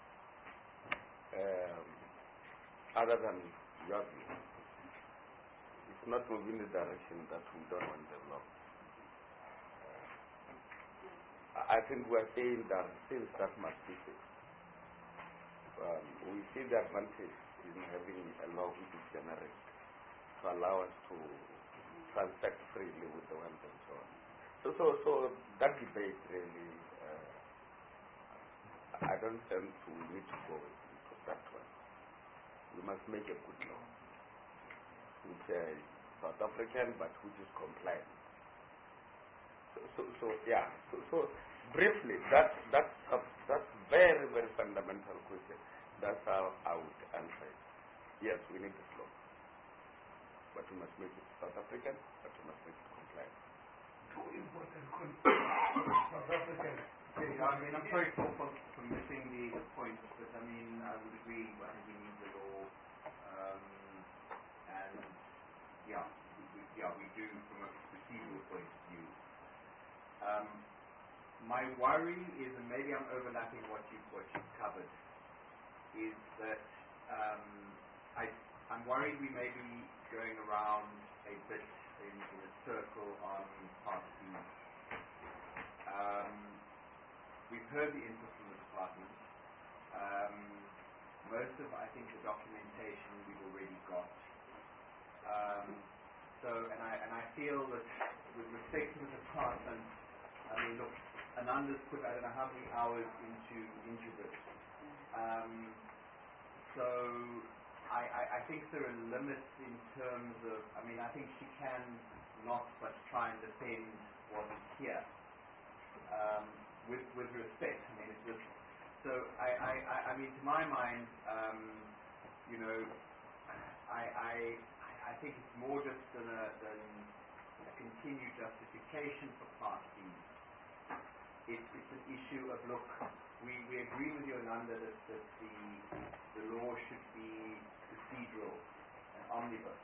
other than your view, it's not moving in the direction that we don't want the law. I think we're saying that things that must be fixed. We see the advantage in having a law which is generic to allow us to transact freely with the ones and so on. So that debate really, I don't think we need to go into that one. We must make a good law, which is South African but which is compliant. So briefly, that's very, very fundamental question. That's how I would answer it. Yes, we need this law, but we must make it South African, but we must make it compliant. Two important South African. I mean, I'm sorry for missing the point, but I mean, I would agree. I think we need the law, and we do from a procedural point of view. My worry is, and maybe I'm overlapping what you've covered, is that I'm worried we may be going around a bit in a circle on Part B. We've heard the input from the department. Most of, I think, the documentation we've already got. And I feel that with respect to the department, I mean, look, Ananda's put I don't know how many hours into this. So I think there are limits in terms of, I mean, I think she can not but try and defend what is here. With respect, I mean, it's just, so I mean, to my mind, you know, I think it's more just than a continued justification for Part B. It's an issue of, look, we agree with you, Ananda, that the law should be procedural and omnibus.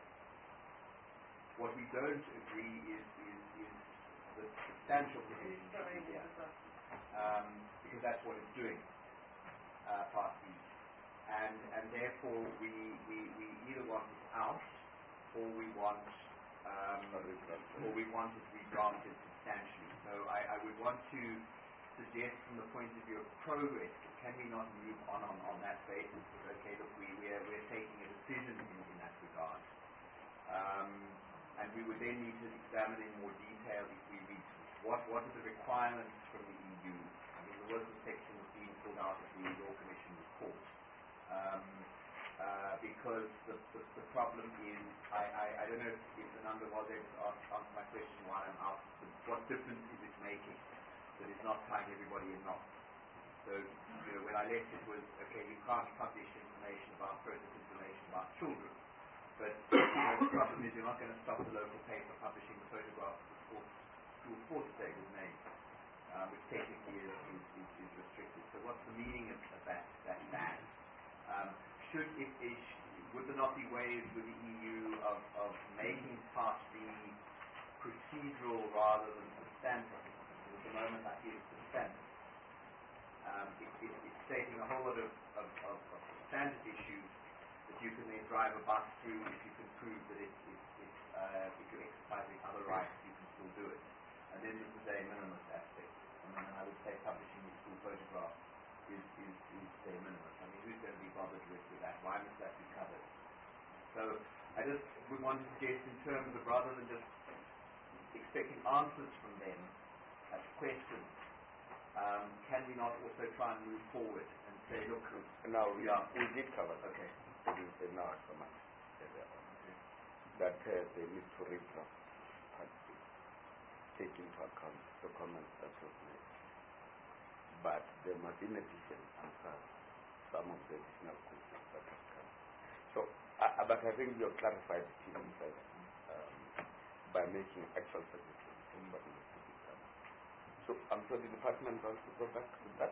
What we don't agree is the substantial provisions here, because that's what it's doing, Part B. And therefore we either want it out, or we want it redrafted substantially. So I would want to suggest, from the point of view of progress, can we not move on that basis? Okay, look, we're taking a decision in that regard. And we would then need to examine in more detail if we read what are the requirements from the EU. I mean, there was a section that's being pulled out of the Law Commission report. Because the problem is, I don't know if Ananda was able to answer my question while I'm out. What difference is it making that it's not tying everybody in knots? So, you know, when I left, it was, okay, you can't publish information about process information about children. But, you know, the problem is you're not going to stop the local paper publishing the photograph of the school sports day with names, which technically is restricted. So what's the meaning of that ban? Would there not be ways with the EU of making Part B procedural rather than substantive? At the moment, I feel it's substantive. It's stating a whole lot of substantive issues that you can then drive a bus through if you can prove that if you're exercising other rights, you can still do it. And then there's the de minimis aspect. And then I would say publishing the school photograph is de minimis. I mean, who's going to be bothered with that? Why must that be covered? So I just would want to suggest in terms of rather than just expecting answers from them as questions, can we not also try and move forward and say, look, now we did cover that. Okay. It is in our command. That they need to read from and take into account the comments that was made. But they must in addition answer some of the additional questions that have come. So, but I think you have clarified it even further by making actual suggestions on what needs to be done. So, I'm sure the department wants to go back to that.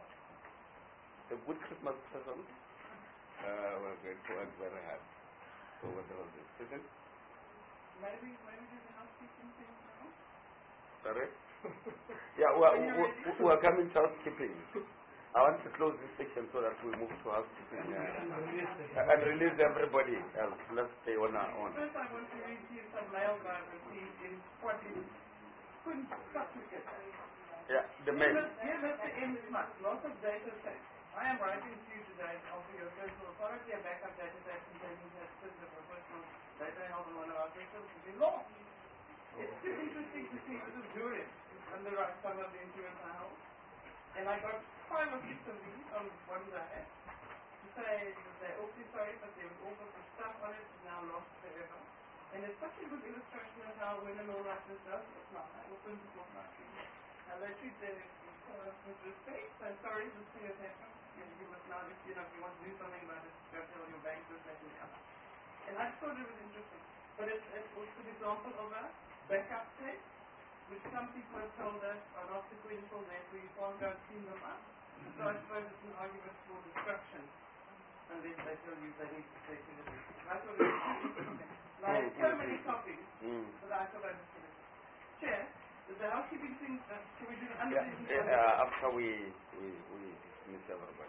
A good Christmas present. We're going to work very hard over the holidays. Isn't it? Maybe do the housekeeping thing now? Sorry? Yeah, we are coming to housekeeping. I want to close this section so that we move to housekeeping and release everybody else. Let's stay on our own. First, I want to read you some mail I received in what is couldn't supplicate. Yeah, the mail. Dear Mr. M. Smart, lots of data sets. I am writing to you today to offer your personal authority and backup data sets containing statistics of your personal data held in one of our systems in law. It's too interesting to see this is jury underwrite some of the insurance I hold. And I got 5 or 6 of these on one day to say that they're awfully sorry, but there was all sorts of stuff on it, it's now lost forever. And it's such a good illustration of how when a law like this does apply, or principles like this, how they treat their with respect. So sorry, this thing has happened. You must now, if you want to do something about it, go tell your bank this, that, and the other. And I thought it was interesting. But it's also an example of a backup test, which some people have told us are not sequential, therefore you can't go and clean them up. So I suppose it's an argument for destruction, unless they tell you they need to take it. I thought it was interesting. Like so many copies that I thought I was going to Chair, the housekeeping thing, can we do the after we dismiss everybody.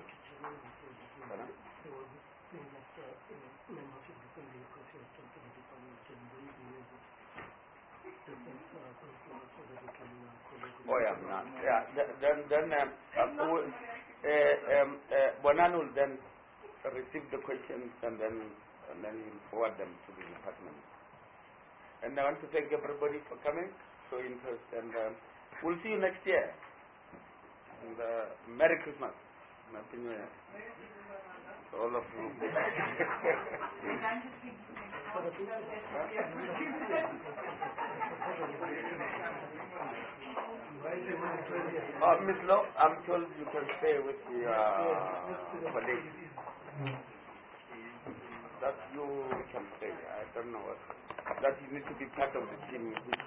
Oh yeah, then Bonan will then receive the questions and then he'll forward them to the department. And I want to thank everybody for coming, showing interest, and we'll see you next year. And Merry Christmas. Happy New Year. All of you. Miss Law, I'm told you can stay with your colleagues. That you can stay. I don't know what. That you need to be part of the team.